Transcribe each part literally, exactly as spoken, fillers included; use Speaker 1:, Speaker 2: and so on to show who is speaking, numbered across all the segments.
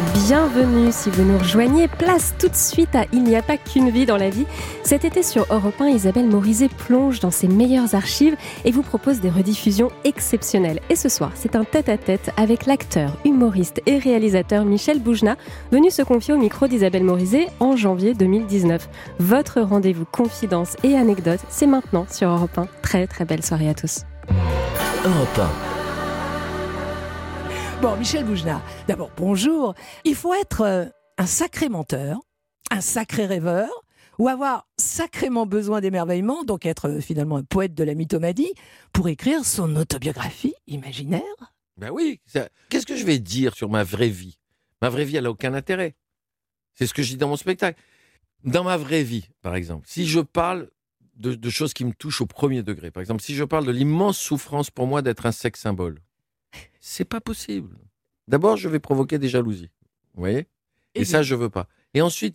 Speaker 1: Bienvenue si vous nous rejoignez, place tout de suite à Il n'y a pas qu'une vie dans la vie. Cet été sur Europe un, Isabelle Morizet plonge dans ses meilleures archives et vous propose des rediffusions exceptionnelles. Et ce soir, c'est un tête-à-tête avec l'acteur, humoriste et réalisateur Michel Boujna, venu se confier au micro d'Isabelle Morizet en janvier deux mille dix-neuf. Votre rendez-vous confidences et anecdotes, c'est maintenant sur Europe un. Très très belle soirée à tous.
Speaker 2: Europe un.
Speaker 3: Bon, Michel Boujna, d'abord, bonjour. Il faut être euh, un sacré menteur, un sacré rêveur, ou avoir sacrément besoin d'émerveillement, donc être euh, finalement un poète de la mythomanie, pour écrire son autobiographie imaginaire.
Speaker 2: Ben oui, ça... qu'est-ce que je vais dire sur ma vraie vie ? Ma vraie vie, elle n'a aucun intérêt. C'est ce que je dis dans mon spectacle. Dans ma vraie vie, par exemple, si je parle de, de choses qui me touchent au premier degré, par exemple, si je parle de l'immense souffrance pour moi d'être un sex symbole, c'est pas possible. D'abord, je vais provoquer des jalousies. Vous voyez ? Et, Et ça, je veux pas. Et ensuite,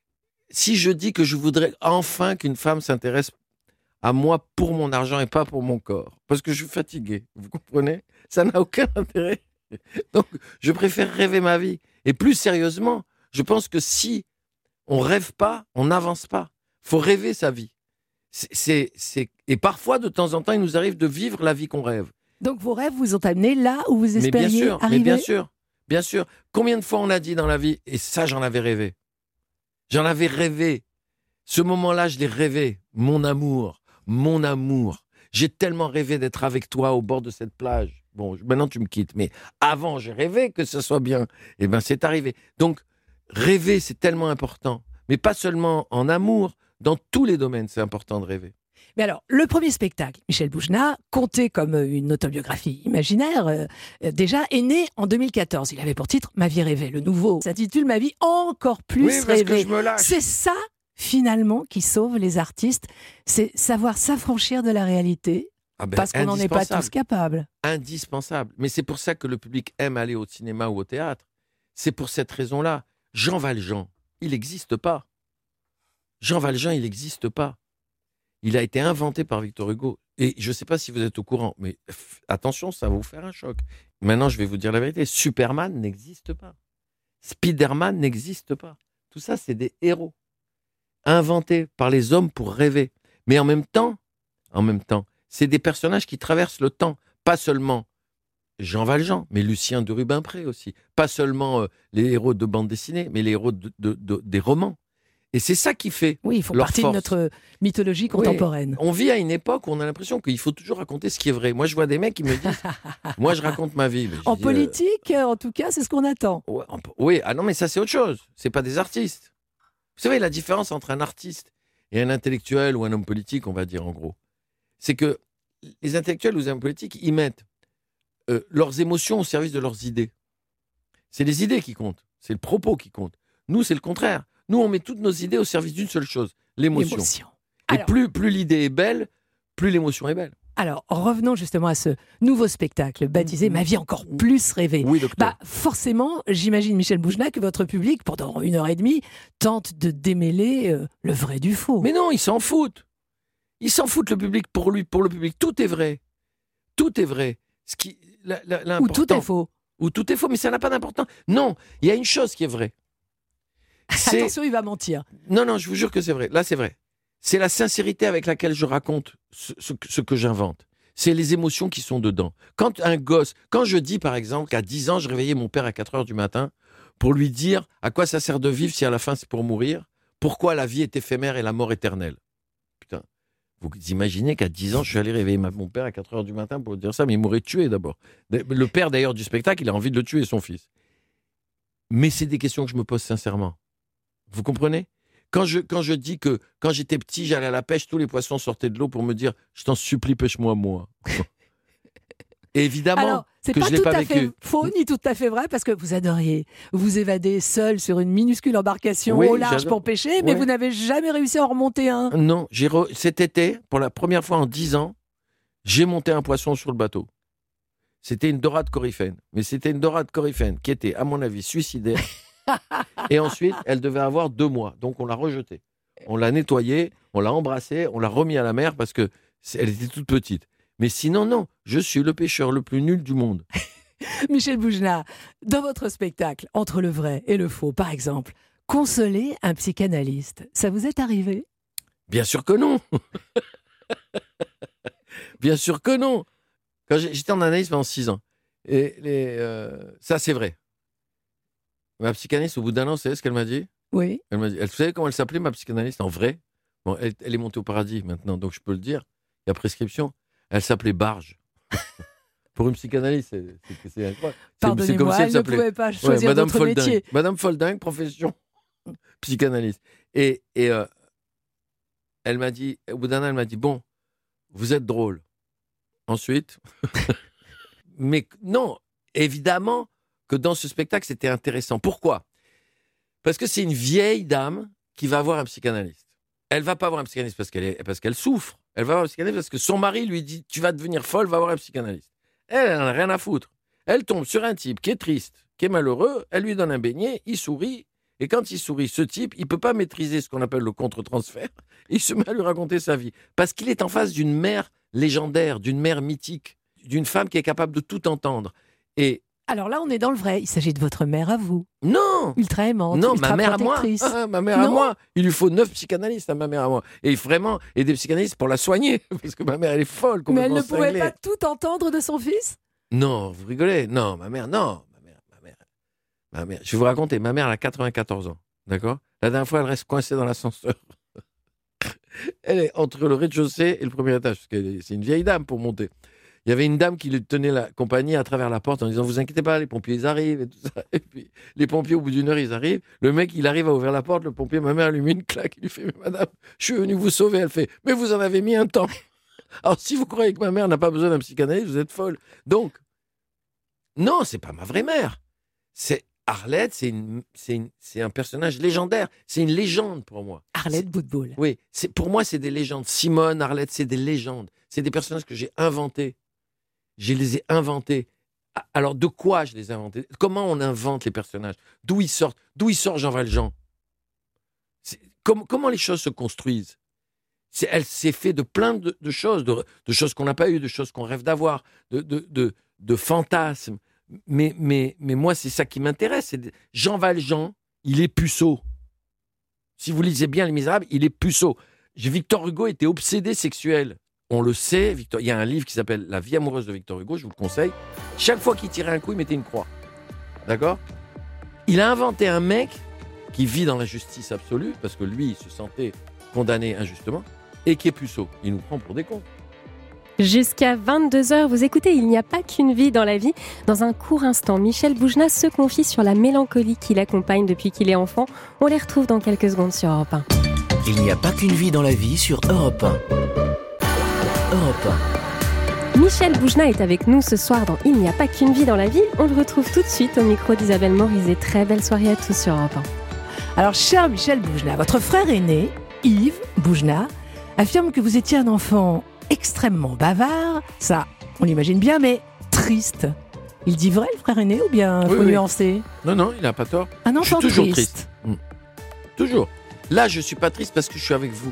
Speaker 2: si je dis que je voudrais enfin qu'une femme s'intéresse à moi pour mon argent et pas pour mon corps, parce que je suis fatigué, vous comprenez ? Ça n'a aucun intérêt. Donc, je préfère rêver ma vie. Et plus sérieusement, je pense que si on rêve pas, on n'avance pas. Il faut rêver sa vie. C'est, c'est, c'est... Et parfois, de temps en temps, il nous arrive de vivre la vie qu'on rêve.
Speaker 3: Donc vos rêves vous ont amené là où vous espériez
Speaker 2: mais bien sûr,
Speaker 3: arriver.
Speaker 2: Mais bien sûr, bien sûr. Combien de fois on a dit dans la vie, et ça j'en avais rêvé. J'en avais rêvé. Ce moment-là, je l'ai rêvé. Mon amour, mon amour. J'ai tellement rêvé d'être avec toi au bord de cette plage. Bon, maintenant tu me quittes, mais avant j'ai rêvé que ce soit bien. Eh bien, c'est arrivé. Donc, rêver, c'est tellement important. Mais pas seulement en amour, dans tous les domaines, c'est important de rêver.
Speaker 3: Mais alors, le premier spectacle, Michel Boujna, compté comme une autobiographie imaginaire, euh, déjà est né en deux mille quatorze. Il avait pour titre « Ma vie rêvée ». Le nouveau s'intitule « Ma vie encore plus
Speaker 2: oui, parce
Speaker 3: rêvée
Speaker 2: que je me lâche. ».
Speaker 3: C'est ça, finalement, qui sauve les artistes. C'est savoir s'affranchir de la réalité, ah ben, parce qu'on n'en est pas tous capables.
Speaker 2: Indispensable. Mais c'est pour ça que le public aime aller au cinéma ou au théâtre. C'est pour cette raison-là. Jean Valjean, il n'existe pas. Jean Valjean, il n'existe pas. Il a été inventé par Victor Hugo. Et je ne sais pas si vous êtes au courant, mais f- attention, ça va vous faire un choc. Maintenant, je vais vous dire la vérité. Superman n'existe pas. Spider-Man n'existe pas. Tout ça, c'est des héros. Inventés par les hommes pour rêver. Mais en même temps, en même temps, c'est des personnages qui traversent le temps. Pas seulement Jean Valjean, mais Lucien de Rubempré aussi. Pas seulement euh, les héros de bande dessinée, mais les héros de, de, de, des romans. Et c'est ça qui fait
Speaker 3: Oui, ils font
Speaker 2: leur
Speaker 3: partie
Speaker 2: force.
Speaker 3: de notre mythologie contemporaine.
Speaker 2: Oui, on vit à une époque où on a l'impression qu'il faut toujours raconter ce qui est vrai. Moi, je vois des mecs qui me disent « Moi, je raconte ma vie. »
Speaker 3: En
Speaker 2: dis,
Speaker 3: politique, euh... en tout cas, c'est ce qu'on attend.
Speaker 2: Ouais, on... Oui, ah non, mais ça, c'est autre chose. C'est pas des artistes. Vous savez, la différence entre un artiste et un intellectuel ou un homme politique, on va dire en gros, c'est que les intellectuels ou les hommes politiques, ils mettent euh, leurs émotions au service de leurs idées. C'est les idées qui comptent. C'est le propos qui compte. Nous, c'est le contraire. Nous, on met toutes nos idées au service d'une seule chose, l'émotion. l'émotion. Et alors, plus, plus l'idée est belle, plus l'émotion est belle.
Speaker 3: Alors, revenons justement à ce nouveau spectacle baptisé « Ma vie encore plus rêvée ».
Speaker 2: Oui, docteur.
Speaker 3: Bah, forcément, j'imagine, Michel Boujna, que votre public, pendant une heure et demie, tente de démêler euh, le vrai du faux.
Speaker 2: Mais non, ils s'en foutent. Ils s'en foutent, le public. Pour lui, pour le public, tout est vrai. Tout est vrai. Ce qui, la, la,
Speaker 3: Ou tout est faux.
Speaker 2: Ou tout est faux, mais ça n'a pas d'importance. Non, il y a une chose qui est vraie.
Speaker 3: C'est... Attention, il va mentir.
Speaker 2: Non, non, je vous jure que c'est vrai. Là, c'est vrai. C'est la sincérité avec laquelle je raconte ce, ce, ce que j'invente. C'est les émotions qui sont dedans. Quand un gosse, quand je dis par exemple qu'à dix ans, je réveillais mon père à quatre heures du matin pour lui dire à quoi ça sert de vivre si à la fin c'est pour mourir, pourquoi la vie est éphémère et la mort éternelle. Putain, vous imaginez qu'à dix ans, je suis allé réveiller ma, mon père à quatre heures du matin pour lui dire ça, mais il m'aurait tué d'abord. Le père d'ailleurs du spectacle, il a envie de le tuer, son fils. Mais c'est des questions que je me pose sincèrement. Vous comprenez ? Quand je, quand je dis que quand j'étais petit, j'allais à la pêche, tous les poissons sortaient de l'eau pour me dire « Je t'en supplie, pêche-moi, moi. » Et évidemment
Speaker 3: Alors, c'est
Speaker 2: que
Speaker 3: pas
Speaker 2: je ne l'ai
Speaker 3: tout
Speaker 2: pas
Speaker 3: à
Speaker 2: vécu.
Speaker 3: fait faux ni tout à fait vrai, parce que vous adoriez vous évader seul sur une minuscule embarcation
Speaker 2: oui,
Speaker 3: au large
Speaker 2: j'adore.
Speaker 3: pour pêcher, mais
Speaker 2: ouais.
Speaker 3: vous n'avez jamais réussi à en remonter un.
Speaker 2: Non, j'ai re... cet été, pour la première fois en dix ans, j'ai monté un poisson sur le bateau. C'était une dorade coryphène. Mais c'était une dorade coryphène qui était, à mon avis, suicidaire. Et ensuite, elle devait avoir deux mois. Donc, on l'a rejetée. On l'a nettoyée, on l'a embrassée, on l'a remis à la mer parce qu'elle était toute petite. Mais sinon, non, je suis le pêcheur le plus nul du monde.
Speaker 3: Michel Boujna, dans votre spectacle, entre le vrai et le faux, par exemple, consoler un psychanalyste, ça vous est arrivé ?
Speaker 2: Bien sûr que non. Bien sûr que non. Quand j'étais en analyse pendant six ans, et les, euh, ça c'est vrai. Ma psychanalyste, au bout d'un an, vous savez ce qu'elle m'a dit ?
Speaker 3: Oui.
Speaker 2: Elle m'a dit, elle, vous savez comment elle s'appelait, ma psychanalyste, en vrai ? Bon, elle, elle est montée au paradis maintenant, donc je peux le dire. Il y a prescription. Elle s'appelait Barge. Pour une psychanalyste, c'est, c'est, c'est incroyable.
Speaker 3: Pardonnez-moi,
Speaker 2: c'est comme si elle,
Speaker 3: elle ne pouvait pas choisir
Speaker 2: ouais, Madame
Speaker 3: d'autre
Speaker 2: Folding.
Speaker 3: métier.
Speaker 2: Madame Folding, profession psychanalyste. Et, et euh, elle m'a dit, au bout d'un an, elle m'a dit, bon, vous êtes drôle. Ensuite, mais non, évidemment que dans ce spectacle, c'était intéressant. Pourquoi ? Parce que c'est une vieille dame qui va voir un psychanalyste. Elle va pas voir un psychanalyste parce qu'elle, est, parce qu'elle souffre. Elle va voir un psychanalyste parce que son mari lui dit « Tu vas devenir folle, va voir un psychanalyste ». Elle, elle n'a rien à foutre. Elle tombe sur un type qui est triste, qui est malheureux, elle lui donne un beignet, il sourit, et quand il sourit, ce type, il ne peut pas maîtriser ce qu'on appelle le contre-transfert, il se met à lui raconter sa vie. Parce qu'il est en face d'une mère légendaire, d'une mère mythique, d'une femme qui est capable de tout entendre. Et
Speaker 3: alors là, on est dans le vrai. Il s'agit de votre mère à vous.
Speaker 2: Non
Speaker 3: Ultra aimante,
Speaker 2: non,
Speaker 3: ultra
Speaker 2: ma mère à moi.
Speaker 3: protectrice.
Speaker 2: Ah, ma mère
Speaker 3: non.
Speaker 2: à moi. Il lui faut neuf psychanalystes à ma mère à moi. Et vraiment, et des psychanalystes pour la soigner. Parce que ma mère, elle est folle.
Speaker 3: Mais elle ne
Speaker 2: cinglée.
Speaker 3: pouvait pas tout entendre de son fils ?
Speaker 2: Non, vous rigolez. Non, ma mère, non. Ma mère, ma mère, ma mère. Je vais vous raconter. Ma mère, elle a quatre-vingt-quatorze ans. D'accord ? La dernière fois, elle reste coincée dans l'ascenseur. Elle est entre le rez-de-chaussée et le premier étage. Parce que c'est une vieille dame pour monter. Il y avait une dame qui lui tenait la compagnie à travers la porte en disant « Vous inquiétez pas, les pompiers, ils arrivent. » et tout ça. Et puis, les pompiers, au bout d'une heure, ils arrivent. Le mec, il arrive à ouvrir la porte. Le pompier, ma mère, lui met une claque. Il lui fait « Mais madame, je suis venu vous sauver. » Elle fait « Mais vous en avez mis un temps. » Alors, si vous croyez que ma mère n'a pas besoin d'un psychanalyste, vous êtes folle. Donc, non, c'est pas ma vraie mère. C'est Arlette, c'est, une, c'est, une, c'est un personnage légendaire. C'est une légende pour moi.
Speaker 3: Arlette Boutboul.
Speaker 2: Oui, c'est, pour moi, c'est des légendes. Simone, Arlette, c'est des légendes. C'est des personnages que j'ai inventés. Je les ai inventés. Alors, de quoi je les ai inventés ? Comment on invente les personnages ? D'où ils sortent ? D'où ils sortent Jean Valjean ? C'est, com- Comment les choses se construisent ? c'est, Elle s'est fait de plein de, de choses, de, de choses qu'on n'a pas eues, de choses qu'on rêve d'avoir, de, de, de, de fantasmes. Mais, mais, mais moi, c'est ça qui m'intéresse. C'est de... Jean Valjean, il est puceau. Si vous lisez bien Les Misérables, il est puceau. Victor Hugo était obsédé sexuel. On le sait, Victor... il y a un livre qui s'appelle La vie amoureuse de Victor Hugo, je vous le conseille. Chaque fois qu'il tirait un coup, il mettait une croix. D'accord ? Il a inventé un mec qui vit dans la justice absolue, parce que lui, il se sentait condamné injustement, et qui est puceau. Il nous prend pour des cons.
Speaker 1: Jusqu'à vingt-deux heures, vous écoutez Il n'y a pas qu'une vie dans la vie. Dans un court instant, Michel Boujna se confie sur la mélancolie qui l'accompagne depuis qu'il est enfant. On les retrouve dans quelques secondes sur Europe un.
Speaker 4: Il n'y a pas qu'une vie dans la vie sur Europe un. Europe un.
Speaker 1: Michel Boujna est avec nous ce soir dans Il n'y a pas qu'une vie dans la vie. On le retrouve tout de suite au micro d'Isabelle Morizet. Très belle soirée à tous sur Europe un.
Speaker 3: Alors, cher Michel Boujna, votre frère aîné, Yves Boujna, affirme que vous étiez un enfant extrêmement bavard. Ça, on l'imagine bien, mais triste. Il dit vrai, le frère aîné, ou bien
Speaker 2: oui,
Speaker 3: faut
Speaker 2: oui.
Speaker 3: nuancer ?
Speaker 2: Non, non, il n'a pas tort.
Speaker 3: Un enfant
Speaker 2: je suis toujours
Speaker 3: triste.
Speaker 2: triste. Mmh. Toujours. Là, je ne suis pas triste parce que je suis avec vous.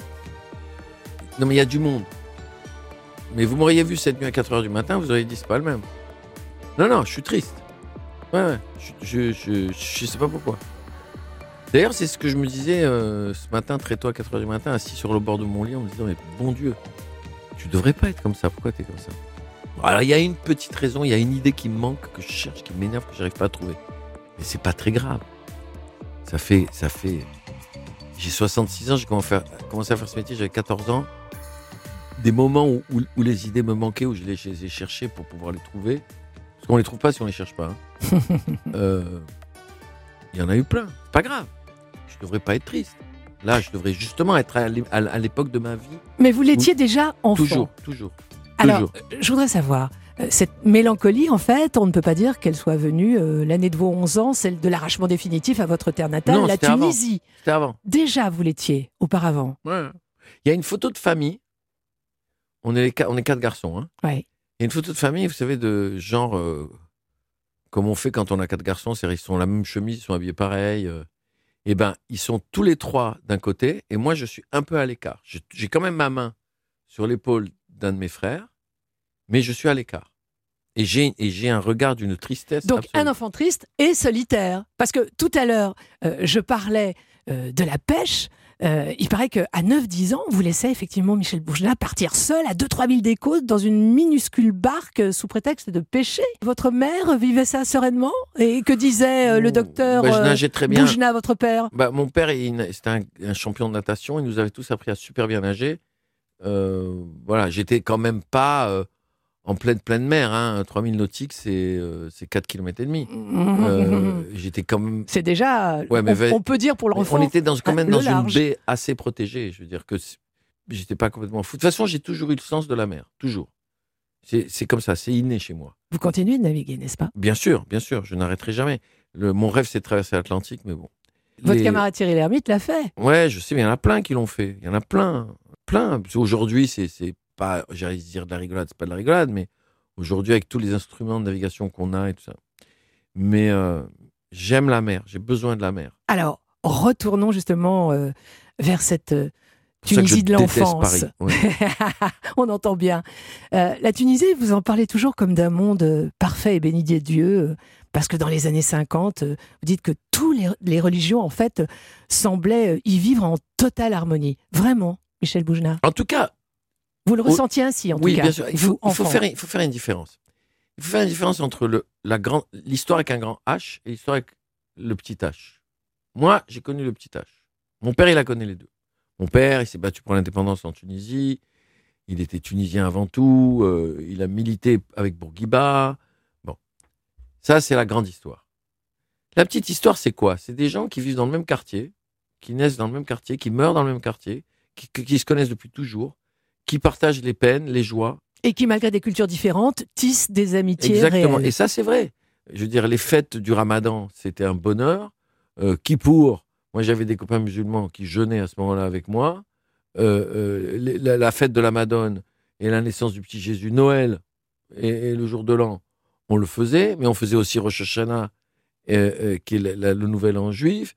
Speaker 2: Non, mais il y a du monde. Mais vous m'auriez vu cette nuit à quatre heures du matin, vous auriez dit c'est pas le même. Non, non, je suis triste. Ouais, ouais. Je, je, je, je sais pas pourquoi. D'ailleurs, c'est ce que je me disais euh, ce matin, très tôt à quatre heures du matin, assis sur le bord de mon lit, en me disant mais bon Dieu, tu devrais pas être comme ça. Pourquoi tu es comme ça ? Alors, il y a une petite raison, il y a une idée qui me manque, que je cherche, qui m'énerve, que j'arrive pas à trouver. Mais c'est pas très grave. Ça fait, ça fait. J'ai soixante-six ans, j'ai commencé à faire, commencé à faire ce métier, j'avais quatorze ans. Des moments où, où, où les idées me manquaient, où je les, je les ai cherchées pour pouvoir les trouver. Parce qu'on les trouve pas si on les cherche pas. Hein. euh, il y en a eu plein. C'est pas grave. Je devrais pas être triste. Là, je devrais justement être à, l'é- à l'époque de ma vie.
Speaker 3: Mais vous l'étiez déjà enfant.
Speaker 2: Toujours, toujours.
Speaker 3: Alors,
Speaker 2: toujours.
Speaker 3: je voudrais savoir, euh, cette mélancolie, en fait, on ne peut pas dire qu'elle soit venue euh, l'année de vos onze ans, celle de l'arrachement définitif à votre terre natale,
Speaker 2: Non,
Speaker 3: la
Speaker 2: c'était avant.
Speaker 3: Tunisie.
Speaker 2: C'était avant.
Speaker 3: Déjà, vous l'étiez, auparavant.
Speaker 2: Ouais. Il y a une photo de famille. On est, les, on est quatre garçons. Hein.
Speaker 3: Ouais.
Speaker 2: Il y a une photo de famille, vous savez, de genre, euh, comme on fait quand on a quatre garçons, c'est-à-dire ils sont la même chemise, ils sont habillés pareil. Euh, et ben, ils sont tous les trois d'un côté, et moi, je suis un peu à l'écart. Je, j'ai quand même ma main sur l'épaule d'un de mes frères, mais je suis à l'écart. Et j'ai, et j'ai un regard d'une tristesse
Speaker 3: Donc
Speaker 2: absolue.
Speaker 3: un enfant triste et solitaire. Parce que tout à l'heure, euh, je parlais euh, de la pêche. Euh, il paraît qu'à neuf dix ans, vous laissez effectivement Michel Bougenat partir seul à deux trois milles des côtes dans une minuscule barque euh, sous prétexte de pêcher. Votre mère vivait ça sereinement? Et que disait euh, le docteur
Speaker 2: Bah, je
Speaker 3: euh,
Speaker 2: nageais très bien.
Speaker 3: Bougenat, votre père?
Speaker 2: Bah, mon père, il- c'était un, un champion de natation. Il nous avait tous appris à super bien nager. Euh, voilà, j'étais quand même pas euh, en pleine pleine mer. Hein. trois mille nautiques, c'est euh, c'est quatre kilomètres et demi. Euh, j'étais quand même.
Speaker 3: C'est déjà,
Speaker 2: Ouais, mais
Speaker 3: on,
Speaker 2: va-
Speaker 3: on peut dire pour
Speaker 2: Mais
Speaker 3: l'enfant,
Speaker 2: on était dans, quand
Speaker 3: ah,
Speaker 2: même
Speaker 3: le
Speaker 2: dans
Speaker 3: large.
Speaker 2: une baie assez protégée. Je veux dire que c'est- j'étais pas complètement fou. De toute façon, j'ai toujours eu le sens de la mer. Toujours. C'est c'est comme ça. C'est inné chez moi.
Speaker 3: Vous continuez de naviguer, n'est-ce pas?
Speaker 2: Bien sûr, bien sûr. Je n'arrêterai jamais. Le, mon rêve, c'est de traverser l'Atlantique, mais bon.
Speaker 3: Votre
Speaker 2: Les-
Speaker 3: camarade Thierry Lhermitte l'a fait.
Speaker 2: Ouais, je sais, mais il y en a plein qui l'ont fait. Il y en a plein. Plein. Parce qu'aujourd'hui, c'est c'est pas, j'allais dire de la rigolade, c'est pas de la rigolade, mais aujourd'hui, avec tous les instruments de navigation qu'on a et tout ça. Mais euh, j'aime la mer. J'ai besoin de la mer.
Speaker 3: Alors, retournons justement euh, vers cette euh,
Speaker 2: C'est pour ça que je
Speaker 3: Tunisie de
Speaker 2: déteste
Speaker 3: l'enfance.
Speaker 2: Paris. Ouais.
Speaker 3: On entend bien. Euh, la Tunisie, vous en parlez toujours comme d'un monde euh, parfait et béni de Dieu, euh, parce que dans les années cinquante, euh, vous dites que toutes les, les religions, en fait, euh, semblaient euh, y vivre en totale harmonie. Vraiment, Michel Bougenat.
Speaker 2: En tout cas,
Speaker 3: Vous le
Speaker 2: Oh,
Speaker 3: ressentiez ainsi, en
Speaker 2: oui,
Speaker 3: tout cas.
Speaker 2: bien sûr. Il
Speaker 3: vous,
Speaker 2: faut, il, faut
Speaker 3: enfant.
Speaker 2: faire, il faut faire une différence. Il faut faire une différence entre le, la grand, l'histoire avec un grand H et l'histoire avec le petit H. Moi, j'ai connu le petit H. Mon père, il a connu les deux. Mon père, il s'est battu pour l'indépendance en Tunisie. Il était tunisien avant tout. Euh, il a milité avec Bourguiba. Bon, ça, c'est la grande histoire. La petite histoire, c'est quoi? C'est des gens qui vivent dans le même quartier, qui naissent dans le même quartier, qui meurent dans le même quartier, qui, qui, qui se connaissent depuis toujours, qui partagent les peines, les joies.
Speaker 3: Et qui, malgré des cultures différentes, tissent des amitiés
Speaker 2: Exactement.
Speaker 3: réelles.
Speaker 2: Et ça, c'est vrai. Je veux dire, les fêtes du Ramadan, c'était un bonheur. Euh, Kippour, moi, j'avais des copains musulmans qui jeûnaient à ce moment-là avec moi. Euh, euh, les- la, la fête de la Madone et la naissance du petit Jésus, Noël et, et le jour de l'an, on le faisait, mais on faisait aussi Rosh Hashanah, euh, euh, qui est la- la- le nouvel an juif.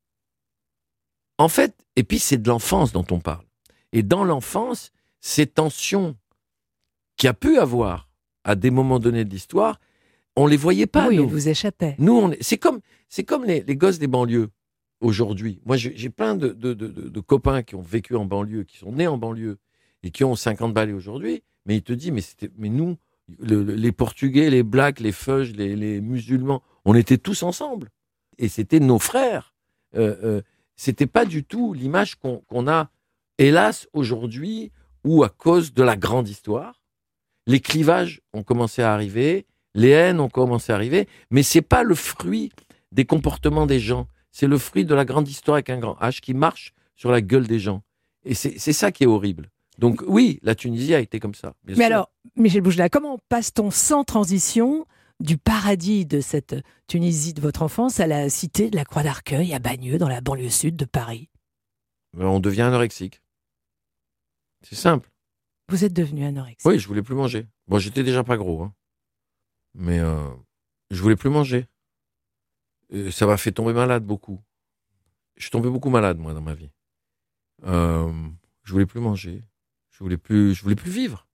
Speaker 2: En fait, et puis c'est de l'enfance dont on parle. Et dans l'enfance, ces tensions qu'il y a pu avoir à des moments donnés de l'histoire, on les voyait pas,
Speaker 3: oui,
Speaker 2: nous.
Speaker 3: elle vous échappait.
Speaker 2: Nous, on est- c'est comme, c'est comme les, les gosses des banlieues aujourd'hui. Moi, j'ai j'ai plein de, de, de, de- de copains qui ont vécu en banlieue, qui sont nés en banlieue et qui ont cinquante balais aujourd'hui. Mais il te dit, mais, c'était, mais nous, le- le- les Portugais, les Blacks, les Feuges, les, les musulmans, on était tous ensemble. Et c'était nos frères. Euh, euh, c'était pas du tout l'image qu'on qu'on a, hélas, aujourd'hui, où à cause de la grande histoire, les clivages ont commencé à arriver, les haines ont commencé à arriver, mais c'est pas le fruit des comportements des gens, c'est le fruit de la grande histoire avec un grand H qui marche sur la gueule des gens. Et c'est c'est ça qui est horrible. Donc oui, la Tunisie a été comme ça. bien
Speaker 3: Mais
Speaker 2: sûr.
Speaker 3: alors, Michel Bougenat, comment passe-t-on sans transition du paradis de cette Tunisie de votre enfance à la cité de la Croix d'Arcueil à Bagneux, dans la banlieue sud de Paris?
Speaker 2: Ben, on devient anorexique. C'est simple.
Speaker 3: Vous êtes devenu anorexique.
Speaker 2: Oui, je voulais plus manger. Bon, j'étais déjà pas gros, hein. Mais euh, je voulais plus manger. Et ça m'a fait tomber malade beaucoup. Je suis tombé beaucoup malade, moi, dans ma vie. Euh, je voulais plus manger. Je voulais plus, je voulais plus vivre.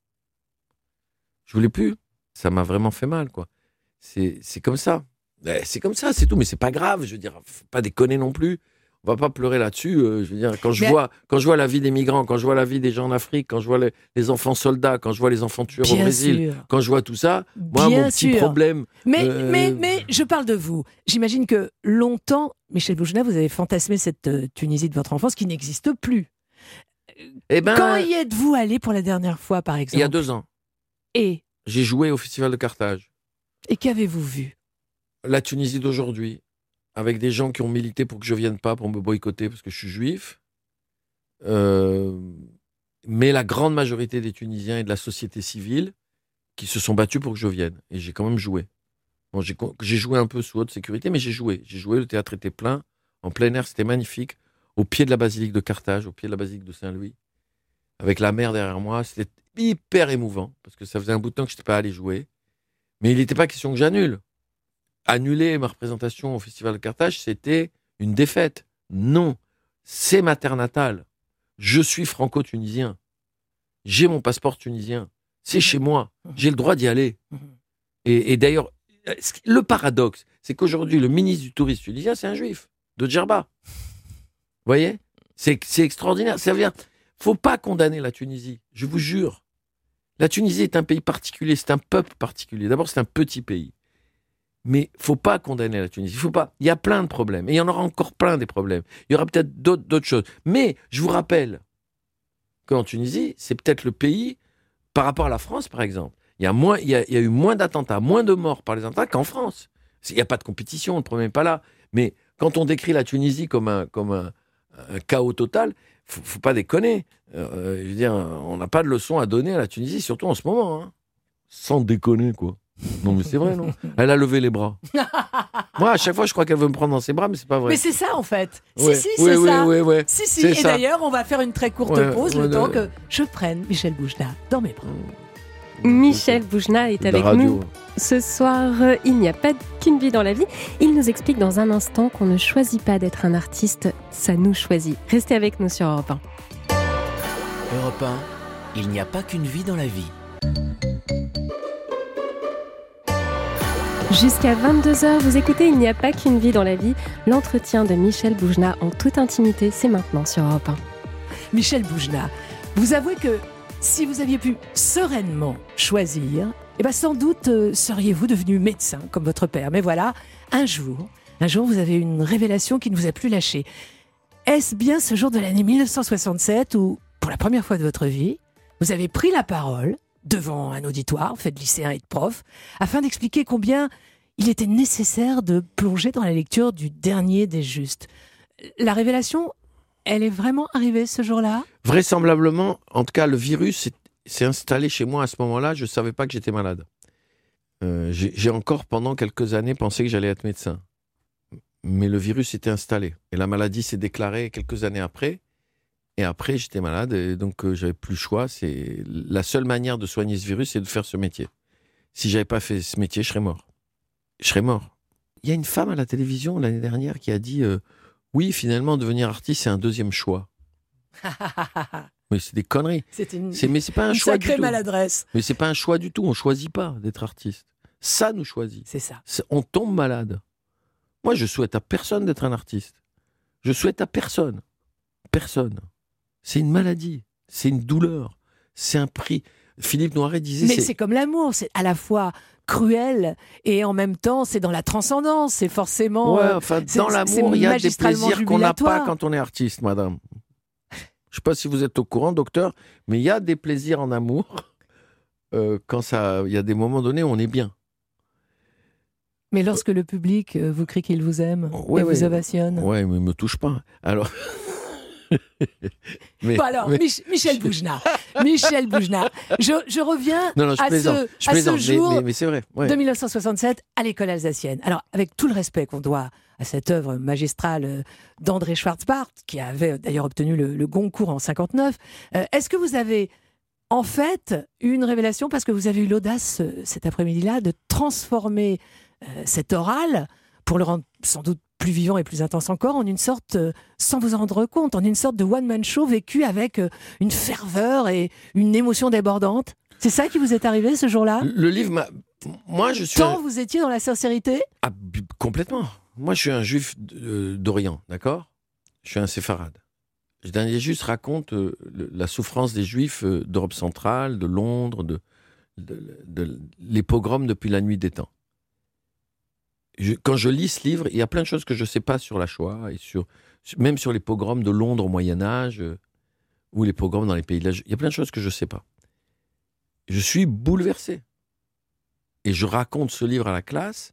Speaker 2: Je voulais plus. Ça m'a vraiment fait mal, quoi. C'est, c'est comme ça. Eh, C'est comme ça, c'est tout. Mais c'est pas grave. Je veux dire, faut pas déconner non plus. On va pas pleurer là-dessus. euh, je veux dire, quand je
Speaker 3: Mais-
Speaker 2: vois, quand je vois la vie des migrants, quand je vois la vie des gens en Afrique, quand je vois les, les enfants soldats, quand je vois les enfants tueurs au
Speaker 3: Bien
Speaker 2: Brésil,
Speaker 3: sûr.
Speaker 2: quand je vois tout ça, moi,
Speaker 3: Bien
Speaker 2: mon petit
Speaker 3: sûr.
Speaker 2: problème.
Speaker 3: Mais,
Speaker 2: Euh,
Speaker 3: mais, mais je parle de vous. J'imagine que longtemps, Michel Bougenat, vous avez fantasmé cette euh, Tunisie de votre enfance qui n'existe plus.
Speaker 2: Eh ben,
Speaker 3: Quand y êtes-vous allé pour la dernière fois, par exemple?
Speaker 2: il y a deux ans,
Speaker 3: Et,
Speaker 2: j'ai joué au Festival de Carthage.
Speaker 3: et qu'avez-vous vu?
Speaker 2: La Tunisie d'aujourd'hui, avec des gens qui ont milité pour que je vienne pas, pour me boycotter parce que je suis juif. Euh, mais la grande majorité des Tunisiens et de la société civile qui se sont battus pour que je vienne. Et j'ai quand même joué. Bon, j'ai, co- j'ai joué un peu sous haute sécurité, mais j'ai joué. J'ai joué, le théâtre était plein, en plein air, c'était magnifique. Au pied de la basilique de Carthage, au pied de la basilique de Saint-Louis, avec la mer derrière moi. C'était hyper émouvant, parce que ça faisait un bout de temps que je n'étais pas allé jouer. Mais il n'était pas question que j'annule. Annuler ma représentation au Festival de Carthage, c'était une défaite. Non, c'est ma terre natale. Je suis franco-tunisien. J'ai mon passeport tunisien. C'est chez moi. J'ai le droit d'y aller. Et, et d'ailleurs, le paradoxe, c'est qu'aujourd'hui, le ministre du tourisme tunisien, c'est un juif, de Djerba. Vous voyez ? c'est, c'est extraordinaire. Ça veut dire, faut pas condamner la Tunisie, je vous jure. La Tunisie est un pays particulier, c'est un peuple particulier. D'abord, c'est un petit pays. Mais faut pas condamner la Tunisie. Faut pas. Il y a plein de problèmes. Et il y en aura encore plein des problèmes. Il y aura peut-être d'autres, d'autres choses. Mais je vous rappelle qu'en Tunisie, c'est peut-être le pays, par rapport à la France, par exemple, il y a, moins, il y a, il y a eu moins d'attentats, moins de morts par les attentats qu'en France. Il n'y a pas de compétition, le problème n'est pas là. Mais quand on décrit la Tunisie comme un, comme un, un chaos total, faut, faut pas déconner. Euh, je veux dire, on n'a pas de leçon à donner à la Tunisie, surtout en ce moment. Hein. Sans déconner, quoi. Non, mais c'est vrai, non ? Elle a levé les bras. Moi, à chaque fois, je crois qu'elle veut me prendre dans ses bras, mais c'est pas vrai.
Speaker 3: Mais c'est ça, en fait.
Speaker 2: Ouais.
Speaker 3: Si, si,
Speaker 2: ouais,
Speaker 3: c'est
Speaker 2: ouais,
Speaker 3: ça.
Speaker 2: Ouais, ouais.
Speaker 3: Si, si.
Speaker 2: C'est
Speaker 3: Et
Speaker 2: ça.
Speaker 3: d'ailleurs, on va faire une très courte
Speaker 2: Ouais,
Speaker 3: pause,
Speaker 2: ouais,
Speaker 3: le temps
Speaker 2: ouais.
Speaker 3: que je prenne Michel Boujna dans mes bras.
Speaker 1: Michel Boujna est
Speaker 2: De la
Speaker 1: avec
Speaker 2: radio.
Speaker 1: nous ce soir. Il n'y a pas qu'une vie dans la vie. Il nous explique dans un instant qu'on ne choisit pas d'être un artiste, ça nous choisit. Restez avec nous sur Europe un.
Speaker 4: Europe un, il n'y a pas qu'une vie dans la vie.
Speaker 1: Jusqu'à vingt-deux heures, vous écoutez Il n'y a pas qu'une vie dans la vie. L'entretien de Michel Boujna en toute intimité, c'est maintenant sur Europe un.
Speaker 3: Michel Boujna, vous avouez que si vous aviez pu sereinement choisir, eh ben sans doute euh, seriez-vous devenu médecin comme votre père. Mais voilà, un jour, un jour, vous avez une révélation qui ne vous a plus lâché. Est-ce bien ce jour de l'année mille neuf cent soixante-sept où, pour la première fois de votre vie, vous avez pris la parole devant un auditoire fait de lycéens et de profs, afin d'expliquer combien il était nécessaire de plonger dans la lecture du dernier des justes. La révélation, elle est vraiment arrivée ce jour-là ?
Speaker 2: Vraisemblablement, en tout cas, le virus s'est, s'est installé chez moi à ce moment-là. Je ne savais pas que j'étais malade. Euh, j'ai, j'ai encore, pendant quelques années, pensé que j'allais être médecin. Mais le virus s'était installé. Et la maladie s'est déclarée quelques années après. Et après, j'étais malade, et donc euh, j'avais plus le choix. C'est la seule manière de soigner ce virus, c'est de faire ce métier. Si j'avais pas fait ce métier, je serais mort. Je serais mort. Il y a une femme à la télévision l'année dernière qui a dit euh, oui, finalement, devenir artiste, c'est un deuxième choix. Mais c'est des conneries.
Speaker 3: C'est une,
Speaker 2: C'est, mais c'est pas un
Speaker 3: une
Speaker 2: choix du
Speaker 3: sacrée
Speaker 2: tout.
Speaker 3: maladresse.
Speaker 2: Mais c'est pas un choix du tout. On choisit pas d'être artiste. Ça nous choisit.
Speaker 3: C'est ça.
Speaker 2: C'est- on tombe malade. Moi, je souhaite à personne d'être un artiste. Je souhaite à personne. Personne. C'est une maladie. C'est une douleur. C'est un prix. Philippe Noiret disait...
Speaker 3: Mais
Speaker 2: c'est...
Speaker 3: c'est comme l'amour, c'est à la fois cruel et en même temps c'est dans la transcendance, c'est forcément...
Speaker 2: Ouais,
Speaker 3: euh,
Speaker 2: enfin,
Speaker 3: c'est-
Speaker 2: dans
Speaker 3: c'est
Speaker 2: l'amour, il y a des
Speaker 3: magistralement
Speaker 2: plaisirs qu'on n'a pas
Speaker 3: jubilatoire.
Speaker 2: quand on est artiste, madame. Je ne sais pas si vous êtes au courant, docteur, mais il y a des plaisirs en amour euh, quand ça... Il y a des moments donnés où on est bien.
Speaker 3: Mais lorsque le public euh, vous crie qu'il vous aime
Speaker 2: Ouais,
Speaker 3: et
Speaker 2: ouais.
Speaker 3: vous ovationne...
Speaker 2: Ouais, mais il me touche pas. Alors... mais,
Speaker 3: Bon alors,
Speaker 2: mais-
Speaker 3: Mich- Michel Boujna, Michel Boujna, je, je reviens
Speaker 2: Non, non, je
Speaker 3: à
Speaker 2: plaisante.
Speaker 3: ce,
Speaker 2: je
Speaker 3: à ce
Speaker 2: plaisante, mais-
Speaker 3: jour
Speaker 2: mais, mais c'est vrai. Ouais.
Speaker 3: de mille neuf cent soixante-sept à l'école alsacienne. Alors, avec tout le respect qu'on doit à cette œuvre magistrale euh, d'André Schwarzbart, qui avait d'ailleurs obtenu le, le Goncourt en cinquante-neuf, euh, est-ce que vous avez en fait eu une révélation parce que vous avez eu l'audace euh, cet après-midi-là de transformer euh, cet oral pour le rendre sans doute plus vivant et plus intense encore, en une sorte, euh, sans vous en rendre compte, en une sorte de one-man show vécu avec euh, une ferveur et une émotion débordante. C'est ça qui vous est arrivé ce jour-là ?
Speaker 2: Le livre m'a... Moi, je suis...
Speaker 3: Tant
Speaker 2: un-
Speaker 3: vous étiez dans la sincérité ?
Speaker 2: Ah, b- complètement. Moi, je suis un juif euh, d'Orient, d'accord ? Je suis un séfarade. Le dernier juste raconte euh, le- la souffrance des juifs euh, d'Europe centrale, de Londres, de, de, de- de- les pogroms depuis la nuit des temps. Je- quand je lis ce livre, il y a plein de choses que je ne sais pas sur la Shoah, et sur, sur- même sur les pogroms de Londres au Moyen-Âge, euh, ou les pogroms dans les pays de l'âge. Il y a plein de choses que je ne sais pas. Je suis bouleversé. Et je raconte ce livre à la classe,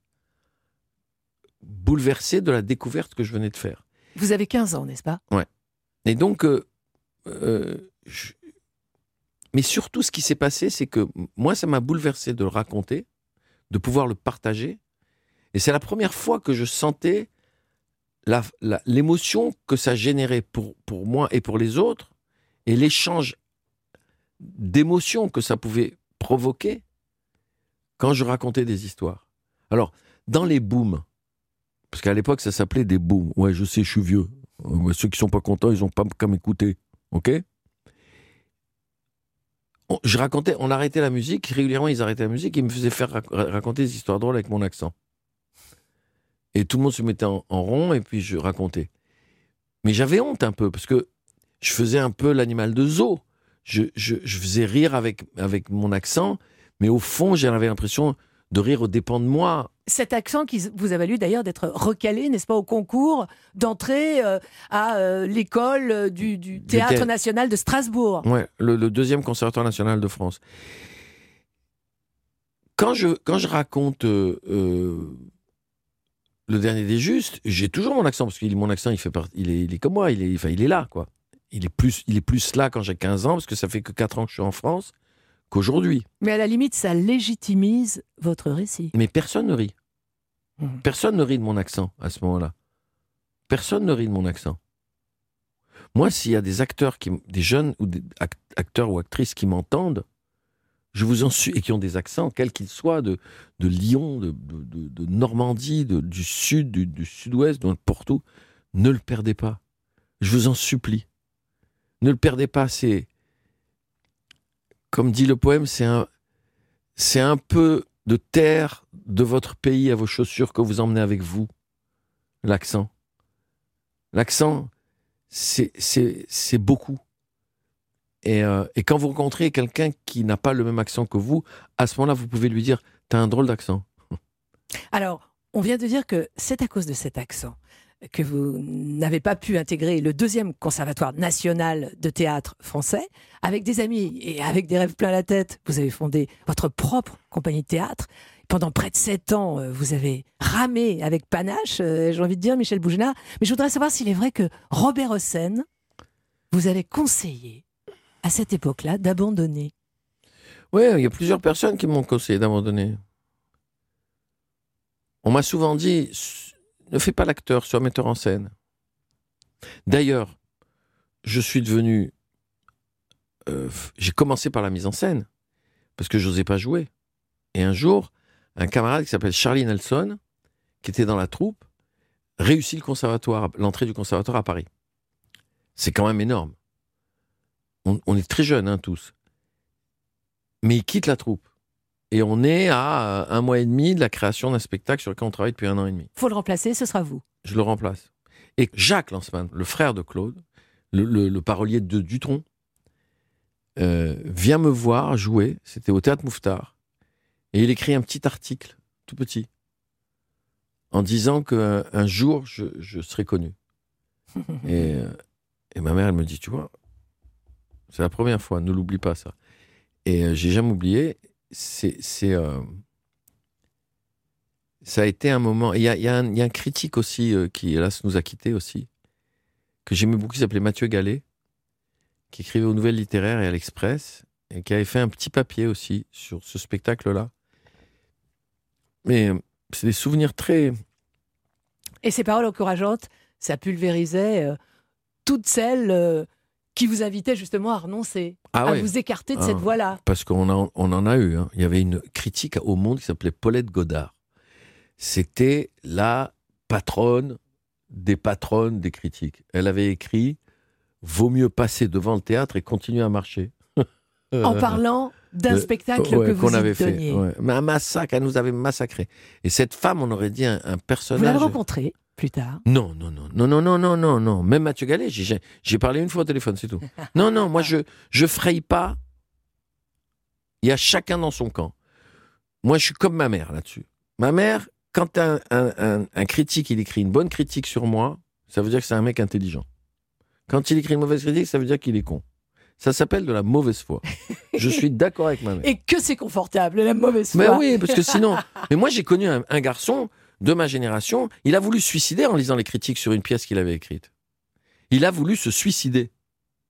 Speaker 2: bouleversé de la découverte que je venais de faire.
Speaker 3: Vous avez quinze ans, n'est-ce pas ?
Speaker 2: Et donc, euh, euh, je- mais surtout ce qui s'est passé, c'est que moi, ça m'a bouleversé de le raconter, de pouvoir le partager. Et c'est la première fois que je sentais la- la- l'émotion que ça générait pour, pour moi et pour les autres, et l'échange d'émotions que ça pouvait provoquer quand je racontais des histoires. Alors, dans les booms, parce qu'à l'époque, ça s'appelait des booms. Ouais, je sais, je suis vieux. Euh, Ceux qui sont pas contents, ils n'ont pas qu'à m'écouter. OK ? on, je racontais, on arrêtait la musique, régulièrement ils arrêtaient la musique et ils me faisaient faire rac- raconter des histoires drôles avec mon accent. Et tout le monde se mettait en, en rond et puis je racontais. Mais j'avais honte un peu parce que je faisais un peu l'animal de zoo. Je, je, je faisais rire avec, avec mon accent, mais au fond j'avais l'impression de rire aux dépens de moi.
Speaker 3: Cet accent qui vous a valu d'ailleurs d'être recalé, n'est-ce pas, au concours d'entrée euh, à euh, l'école euh, du, du Théâtre
Speaker 2: thé-
Speaker 3: National de Strasbourg.
Speaker 2: Ouais, le, le deuxième conservatoire national de France. Quand je, quand je raconte euh, euh, Le Dernier des Justes, j'ai toujours mon accent, parce que mon accent, il, fait part, il, est, il est comme moi, il est, enfin, il est là, quoi. Il est, plus, il est plus là quand j'ai quinze ans, parce que ça fait que quatre ans que je suis en France, qu'aujourd'hui.
Speaker 3: Mais à la limite, ça légitimise votre récit.
Speaker 2: Mais personne ne rit.
Speaker 3: Mmh.
Speaker 2: Personne ne rit de mon accent à ce moment-là. Personne ne rit de mon accent. Moi, s'il y a des acteurs, qui, des jeunes ou des act- acteurs ou actrices qui m'entendent, je vous en suis, et qui ont des accents, quels qu'ils soient, de, de Lyon, de, de, de, de Normandie, de, du sud, du, du sud-ouest, de n'importe où, ne le perdez pas. Je vous en supplie. Ne le perdez pas. C'est, comme dit le poème, c'est un, c'est un peu de terre de votre pays à vos chaussures que vous emmenez avec vous. L'accent. L'accent, c'est, c'est, c'est beaucoup. Et, euh, et quand vous rencontrez quelqu'un qui n'a pas le même accent que vous, à ce moment-là, vous pouvez lui dire « T'as un drôle d'accent ».
Speaker 3: Alors, on vient de dire que c'est à cause de cet accent que vous n'avez pas pu intégrer le deuxième conservatoire national de théâtre français. Avec des amis et avec des rêves plein la tête, vous avez fondé votre propre compagnie de théâtre. Pendant près de sept ans, vous avez ramé avec panache, j'ai envie de dire, Michel Boujna. Mais je voudrais savoir s'il est vrai que Robert Hossein vous avait conseillé, à cette époque-là, d'abandonner.
Speaker 2: Oui, il y a plusieurs personnes qui m'ont conseillé d'abandonner. On m'a souvent dit « Ne fais pas l'acteur, sois metteur en scène ». D'ailleurs, je suis devenu... Euh, j'ai commencé par la mise en scène, parce que je n'osais pas jouer. Et un jour, un camarade qui s'appelle Charlie Nelson, qui était dans la troupe, réussit le conservatoire, l'entrée du conservatoire à Paris. C'est quand même énorme. On, on est très jeunes, hein, tous. Mais il quitte la troupe. Et on est à un mois et demi de la création d'un spectacle sur lequel on travaille depuis un an et demi.
Speaker 3: Il faut le remplacer, ce sera vous.
Speaker 2: Je le remplace. Et Jacques Lanzmann, le frère de Claude, le, le, le parolier de Dutronc, euh, vient me voir jouer, c'était au Théâtre Mouffetard, et il écrit un petit article, tout petit, en disant qu'un un jour, je, je serai connu. et, euh, et ma mère, elle me dit, tu vois, c'est la première fois, ne l'oublie pas ça. Et euh, j'ai jamais oublié, c'est... c'est euh, ça a été un moment... Il y a, y a, un, y a un critique aussi, euh, qui, hélas, nous a quittés aussi, que j'aimais beaucoup, qui s'appelait Mathieu Gallet, qui écrivait aux Nouvelles Littéraires et à l'Express, et qui avait fait un petit papier aussi sur ce spectacle-là. Mais euh, c'est des souvenirs très...
Speaker 3: Et ces paroles encourageantes, ça pulvérisait euh, toutes celles euh, qui vous invitaient justement à renoncer,
Speaker 2: ah
Speaker 3: à
Speaker 2: ouais.
Speaker 3: vous écarter de
Speaker 2: ah,
Speaker 3: cette voie-là.
Speaker 2: Parce qu'on en, on en a eu. Hein. Il y avait une critique au Monde qui s'appelait Paulette Godard. C'était la patronne des patronnes des critiques. Elle avait écrit « Vaut mieux passer devant le théâtre et continuer à marcher ».
Speaker 3: En parlant d'un
Speaker 2: euh,
Speaker 3: spectacle
Speaker 2: ouais,
Speaker 3: que vous
Speaker 2: qu'on avait
Speaker 3: y
Speaker 2: fait.
Speaker 3: donniez.
Speaker 2: Ouais. Mais un massacre, elle nous avait massacrés. Et cette femme, on aurait dit un, un personnage...
Speaker 3: Vous l'avez rencontrée plus tard?
Speaker 2: Non, non, non, non, non, non, non, non, non. Même Mathieu Gallet, j'ai, j'ai parlé une fois au téléphone, c'est tout. Non, non, moi, je je fraye pas. Il y a chacun dans son camp. Moi, je suis comme ma mère là-dessus. Ma mère, quand un, un, un, un critique, il écrit une bonne critique sur moi, ça veut dire que c'est un mec intelligent. Quand il écrit une mauvaise critique, ça veut dire qu'il est con. Ça s'appelle de la mauvaise foi. Je suis d'accord avec ma mère.
Speaker 3: Et que c'est confortable, la mauvaise foi.
Speaker 2: Mais oui, parce que sinon... Mais moi, j'ai connu un, un garçon de ma génération, il a voulu se suicider en lisant les critiques sur une pièce qu'il avait écrite. Il a voulu se suicider. D'accord ?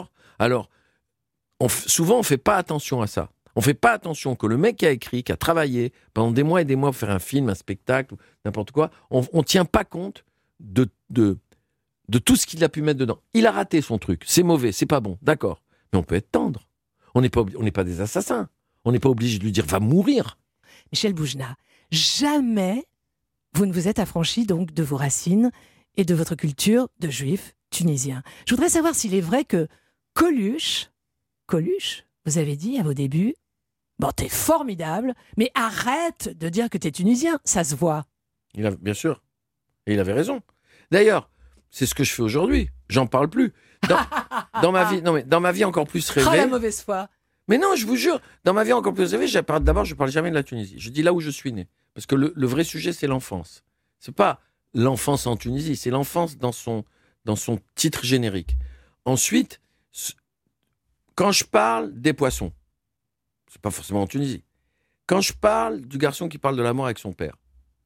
Speaker 2: Alors, on f- souvent, on ne fait pas attention à ça. On ne fait pas attention que le mec qui a écrit, qui a travaillé pendant des mois et des mois pour faire un film, un spectacle, ou n'importe quoi, on ne tient pas compte de, de, de tout ce qu'il a pu mettre dedans. Il a raté son truc. C'est mauvais, c'est pas bon. D'accord. Mais on peut être tendre. On n'est pas, obli- on n'est pas des assassins. On n'est pas obligé de lui dire « va mourir ».
Speaker 3: Michel Boujna, jamais vous ne vous êtes affranchi donc de vos racines et de votre culture de juif tunisien. Je voudrais savoir s'il est vrai que Coluche, Coluche, vous avez dit à vos débuts, bon, t'es formidable, mais arrête de dire que t'es tunisien, ça se voit.
Speaker 2: Il a, bien sûr. Et il avait raison. D'ailleurs, c'est ce que je fais aujourd'hui. J'en parle plus. Dans, dans ma vie, non mais dans ma vie encore plus rêvée.
Speaker 3: Oh, la mauvaise foi.
Speaker 2: Mais non, je vous jure, dans ma vie encore plus rêvée, j'ai parlé- d'abord, je parle jamais de la Tunisie. Je dis là où je suis né, parce que le, le vrai sujet, c'est l'enfance. C'est pas l'enfance en Tunisie, c'est l'enfance dans son dans son titre générique. Ensuite, ce- quand je parle des poissons, c'est pas forcément en Tunisie. Quand je parle du garçon qui parle de la mort avec son père,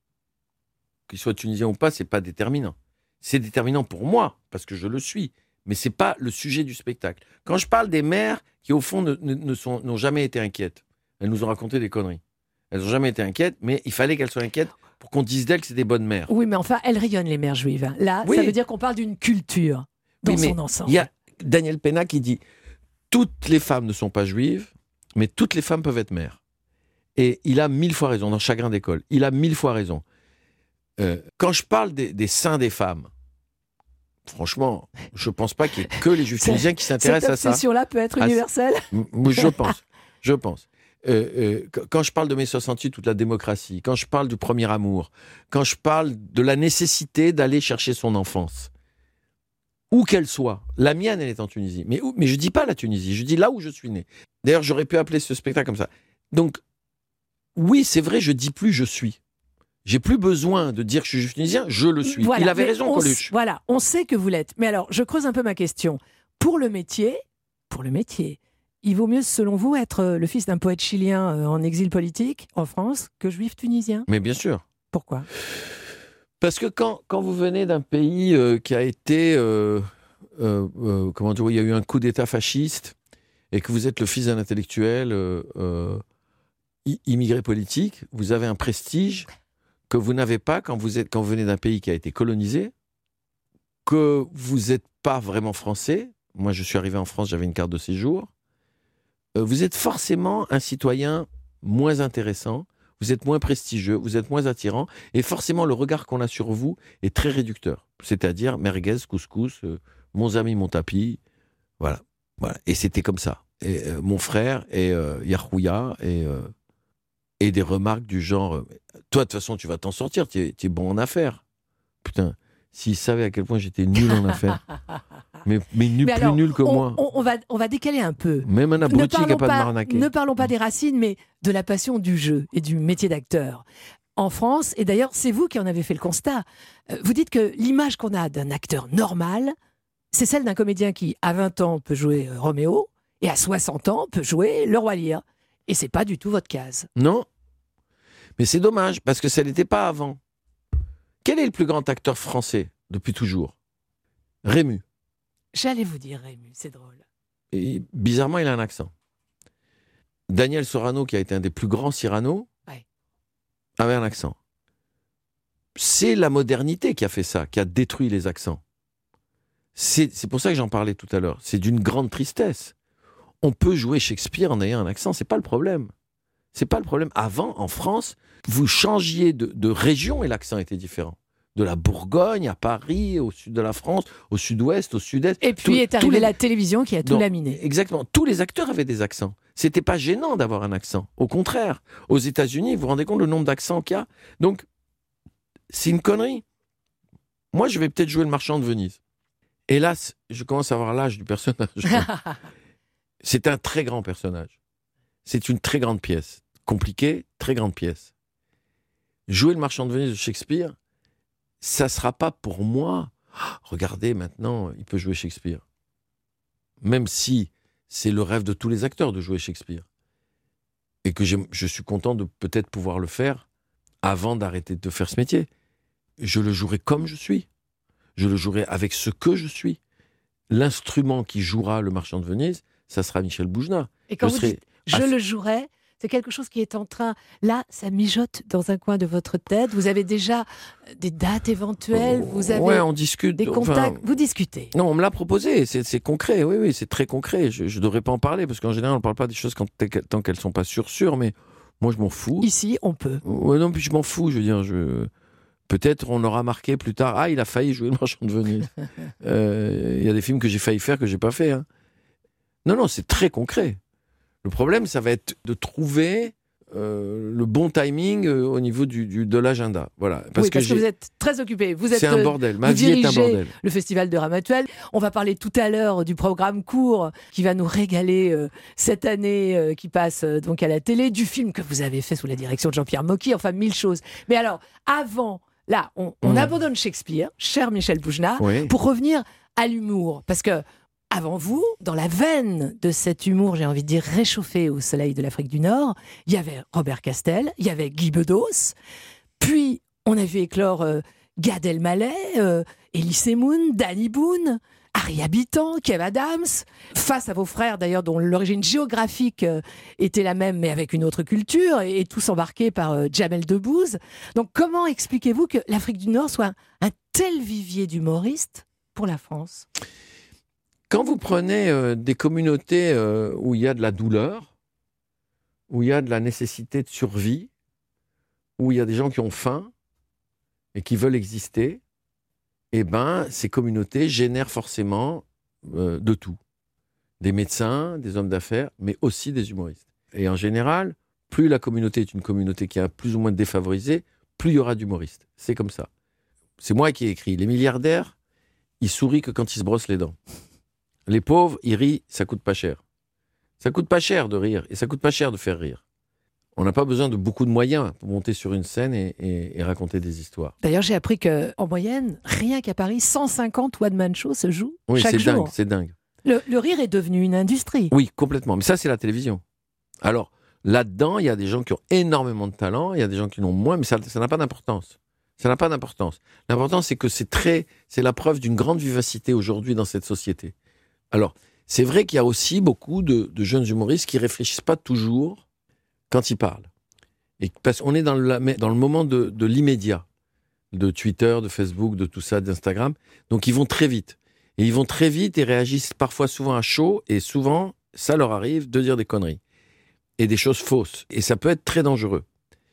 Speaker 2: qu'il soit tunisien ou pas, c'est pas déterminant. C'est déterminant pour moi, parce que je le suis, mais c'est pas le sujet du spectacle. Quand je parle des mères qui, au fond, ne, ne- ne sont, n'ont jamais été inquiètes, elles nous ont raconté des conneries. Elles n'ont jamais été inquiètes, mais il fallait qu'elles soient inquiètes pour qu'on dise d'elles que c'est des bonnes mères.
Speaker 3: Oui, mais enfin, elles rayonnent, les mères juives. hein. Là,
Speaker 2: Oui.
Speaker 3: ça veut dire qu'on parle d'une culture dans
Speaker 2: Oui, mais
Speaker 3: son ensemble.
Speaker 2: Il y a Daniel Pénac qui dit « Toutes les femmes ne sont pas juives, mais toutes les femmes peuvent être mères. » Et il a mille fois raison, dans Chagrin d'école. Il a mille fois raison. Euh, quand je parle des, des seins des femmes, franchement, je ne pense pas qu'il y ait que les juifs
Speaker 3: C'est-
Speaker 2: tunisiens qui
Speaker 3: Cette
Speaker 2: s'intéressent à ça.
Speaker 3: obsession-là peut être
Speaker 2: Ah,
Speaker 3: universelle.
Speaker 2: M- moi, je pense. Je pense. Euh, euh, qu- quand je parle de mai soixante-huit, toute la démocratie, quand je parle du premier amour, quand je parle de la nécessité d'aller chercher son enfance, où qu'elle soit, la mienne, elle est en Tunisie. Mais, où, mais je dis pas la Tunisie, je dis là où je suis né. D'ailleurs, j'aurais pu appeler ce spectacle comme ça. Donc, oui, c'est vrai, je dis plus je suis. J'ai plus besoin de dire que je suis juif tunisien, je le suis.
Speaker 3: Voilà,
Speaker 2: Il avait
Speaker 3: mais
Speaker 2: raison,
Speaker 3: on s-
Speaker 2: Coluche.
Speaker 3: Voilà, on sait que vous l'êtes. Mais alors, je creuse un peu ma question. Pour le métier, pour le métier, il vaut mieux, selon vous, être euh, le fils d'un poète chilien euh, en exil politique en France que juif tunisien.
Speaker 2: Mais bien sûr.
Speaker 3: Pourquoi?
Speaker 2: Parce que quand, quand vous venez d'un pays euh, qui a été, euh, euh, euh, comment dire, où il y a eu un coup d'État fasciste, et que vous êtes le fils d'un intellectuel euh, euh, i- immigré politique, vous avez un prestige que vous n'avez pas quand vous, êtes, quand vous venez d'un pays qui a été colonisé, que vous n'êtes pas vraiment français. Moi, je suis arrivé en France, j'avais une carte de séjour. Euh, vous êtes forcément un citoyen moins intéressant, vous êtes moins prestigieux, vous êtes moins attirant, et forcément le regard qu'on a sur vous est très réducteur. C'est-à-dire merguez, couscous, euh, mon ami, mon tapis, voilà. voilà. Et c'était comme ça. Et, euh, mon frère et euh, Yahouya, et, euh, et des remarques du genre euh, toi, de toute façon, tu vas t'en sortir, tu es, tu es bon en affaires. Putain, s'il savait à quel point j'étais nul en affaires, mais, mais nul,
Speaker 3: Mais
Speaker 2: plus
Speaker 3: alors,
Speaker 2: nul que
Speaker 3: on,
Speaker 2: moi.
Speaker 3: on- on va, on va décaler un peu.
Speaker 2: Même un
Speaker 3: Ne
Speaker 2: abruti
Speaker 3: parlons,
Speaker 2: capable de
Speaker 3: pas,
Speaker 2: m'arnaquer.
Speaker 3: ne parlons pas des racines, mais de la passion du jeu et du métier d'acteur. En France, et d'ailleurs, c'est vous qui en avez fait le constat, euh, vous dites que l'image qu'on a d'un acteur normal, c'est celle d'un comédien qui, à vingt ans, peut jouer euh, Roméo, et à soixante ans, peut jouer le Roi Lear. Et c'est pas du tout votre case.
Speaker 2: Non. Mais c'est dommage, parce que ça n'était pas avant. Quel est le plus grand acteur français depuis toujours? Rému.
Speaker 3: J'allais vous dire, Rému, c'est drôle.
Speaker 2: Et bizarrement, il a un accent. Daniel Sorano, qui a été un des plus grands Cyrano,
Speaker 3: Ouais.
Speaker 2: avait un accent. C'est la modernité qui a fait ça, qui a détruit les accents. C'est c'est pour ça que j'en parlais tout à l'heure. C'est d'une grande tristesse. On peut jouer Shakespeare en ayant un accent, c'est pas le problème. C'est pas le problème. Avant, en France, vous changiez de, de région et l'accent était différent. De la Bourgogne à Paris, au sud de la France, au sud-ouest, au sud-est.
Speaker 3: Et puis
Speaker 2: Tous-
Speaker 3: est
Speaker 2: tous
Speaker 3: arrivée
Speaker 2: les-
Speaker 3: la télévision qui a tout
Speaker 2: Non,
Speaker 3: laminé.
Speaker 2: Exactement. Tous les acteurs avaient des accents. C'était pas gênant d'avoir un accent. Au contraire, aux États-Unis, vous vous rendez compte le nombre d'accents qu'il y a? Donc, c'est une connerie. Moi, je vais peut-être jouer le marchand de Venise. Hélas, je commence à avoir l'âge du personnage. C'est un très grand personnage. C'est une très grande pièce. Compliquée, très grande pièce. Jouer le marchand de Venise de Shakespeare, ça sera pas pour moi. Ah, regardez, maintenant, il peut jouer Shakespeare. Même si c'est le rêve de tous les acteurs de jouer Shakespeare. Et que j'aime- je suis content de peut-être pouvoir le faire avant d'arrêter de faire ce métier. Je le jouerai comme je suis. Je le jouerai avec ce que je suis. L'instrument qui jouera le marchand de Venise, ça sera Michel Boujna.
Speaker 3: Et quand
Speaker 2: Je
Speaker 3: vous
Speaker 2: serai
Speaker 3: dites « je
Speaker 2: aff-
Speaker 3: le jouerai », c'est quelque chose qui est en train... Là, ça mijote dans un coin de votre tête. Vous avez déjà des dates éventuelles, vous avez
Speaker 2: Ouais, on discute.
Speaker 3: des
Speaker 2: enfin,
Speaker 3: contacts, vous discutez.
Speaker 2: Non, on me l'a proposé, c'est c'est concret, oui, oui, c'est très concret. Je ne devrais pas en parler, parce qu'en général, on ne parle pas des choses quand, tant qu'elles ne sont pas sûres, sûres, mais moi, je m'en fous.
Speaker 3: Ici, on peut.
Speaker 2: Ouais, non, puis je m'en fous, je veux dire, je... peut-être on aura marqué plus tard, ah, il a failli jouer le marchand de Venise. Euh, Il y a des films que j'ai failli faire que j'ai pas fait. Hein. Non, non, c'est très concret. Le problème, ça va être de trouver euh, le bon timing euh, au niveau du, du, de l'agenda. Voilà.
Speaker 3: Parce, oui, que, parce que vous êtes très occupé. Vous êtes,
Speaker 2: c'est un bordel. Ma vie est un bordel.
Speaker 3: Le Festival de Ramatuelle. On va parler tout à l'heure du programme court qui va nous régaler euh, cette année, euh, qui passe euh, donc à la télé, du film que vous avez fait sous la direction de Jean-Pierre Mocky, enfin mille choses. Mais alors, avant, là, on, on mmh. abandonne Shakespeare, cher Michel Bougenat, oui. pour revenir à l'humour. Parce que avant vous, dans la veine de cet humour, j'ai envie de dire réchauffé au soleil de l'Afrique du Nord, il y avait Robert Castel, il y avait Guy Bedos, puis on a vu éclore euh, Gad Elmaleh, euh, Elie Semoun, Danny Boone, Harry Habitant, Kev Adams, face à vos frères d'ailleurs dont l'origine géographique euh, était la même mais avec une autre culture, et, et tous embarqués par euh, Jamel Debbouze. Donc comment expliquez-vous que l'Afrique du Nord soit un, un tel vivier d'humoristes pour la France ?
Speaker 2: Quand vous prenez euh, des communautés euh, où il y a de la douleur, où il y a de la nécessité de survie, où il y a des gens qui ont faim et qui veulent exister, eh ben, ces communautés génèrent forcément euh, de tout. Des médecins, des hommes d'affaires, mais aussi des humoristes. Et en général, plus la communauté est une communauté qui est plus ou moins défavorisée, plus il y aura d'humoristes. C'est comme ça. C'est moi qui ai écrit. Les milliardaires, ils sourient que quand ils se brossent les dents. Les pauvres, ils rient, ça coûte pas cher. Ça coûte pas cher de rire, et ça coûte pas cher de faire rire. On n'a pas besoin de beaucoup de moyens pour monter sur une scène et, et, et raconter des histoires.
Speaker 3: D'ailleurs, j'ai appris qu'en moyenne, rien qu'à Paris, cent cinquante one-man shows se jouent
Speaker 2: oui,
Speaker 3: chaque
Speaker 2: c'est
Speaker 3: jour.
Speaker 2: Dingue, c'est dingue.
Speaker 3: Le, le rire est devenu une industrie.
Speaker 2: Oui, complètement. Mais ça, c'est la télévision. Alors, là-dedans, il y a des gens qui ont énormément de talent, il y a des gens qui en ont moins, mais ça, ça n'a pas d'importance. Ça n'a pas d'importance. L'important, c'est que c'est très, c'est la preuve d'une grande vivacité aujourd'hui dans cette société. Alors, c'est vrai qu'il y a aussi beaucoup de, de jeunes humoristes qui ne réfléchissent pas toujours quand ils parlent. Et parce qu'on est dans le, dans le moment de, de l'immédiat, de Twitter, de Facebook, de tout ça, d'Instagram. Donc, ils vont très vite. Et ils vont très vite et réagissent parfois souvent à chaud. Et souvent, ça leur arrive de dire des conneries. Et des choses fausses. Et ça peut être très dangereux.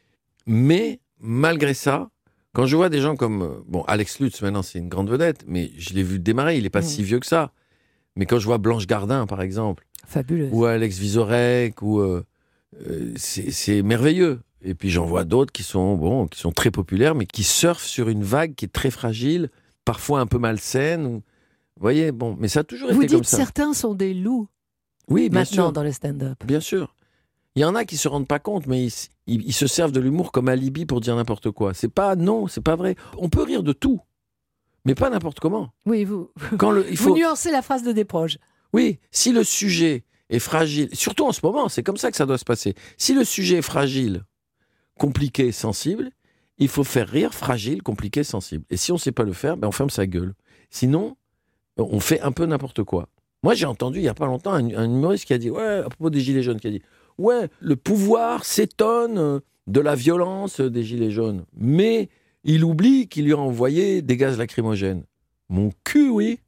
Speaker 2: Mais, malgré ça, quand je vois des gens comme... Bon, Alex Lutz, maintenant, c'est une grande vedette. Mais je l'ai vu démarrer. Il n'est pas mmh. si vieux que ça. Mais quand je vois Blanche Gardin, par exemple,
Speaker 3: fabuleuse,
Speaker 2: ou Alex Vizorek, ou euh, euh, c'est, c'est merveilleux. Et puis j'en vois d'autres qui sont bon, qui sont très populaires, mais qui surfent sur une vague qui est très fragile, parfois un peu malsaine. Ou... Vous voyez, bon, mais ça a toujours
Speaker 3: Vous
Speaker 2: été comme ça.
Speaker 3: Vous dites certains sont des loups.
Speaker 2: Oui, bien
Speaker 3: maintenant
Speaker 2: sûr.
Speaker 3: Dans le stand-up.
Speaker 2: Bien sûr. Il y en a qui se rendent pas compte, mais ils, ils, ils se servent de l'humour comme alibi pour dire n'importe quoi. C'est pas non, c'est pas vrai. On peut rire de tout. Mais pas n'importe comment.
Speaker 3: Oui, vous,
Speaker 2: Quand le, il faut...
Speaker 3: vous nuancez la phrase de Desproges.
Speaker 2: Oui, si le sujet est fragile, surtout en ce moment, c'est comme ça que ça doit se passer. Si le sujet est fragile, compliqué, sensible, il faut faire rire fragile, compliqué, sensible. Et si on ne sait pas le faire, ben on ferme sa gueule. Sinon, on fait un peu n'importe quoi. Moi, j'ai entendu il n'y a pas longtemps un, un humoriste qui a dit, ouais, à propos des Gilets jaunes, qui a dit, ouais, le pouvoir s'étonne de la violence des Gilets jaunes, mais... il oublie qu'il lui a envoyé des gaz lacrymogènes. Mon cul, oui.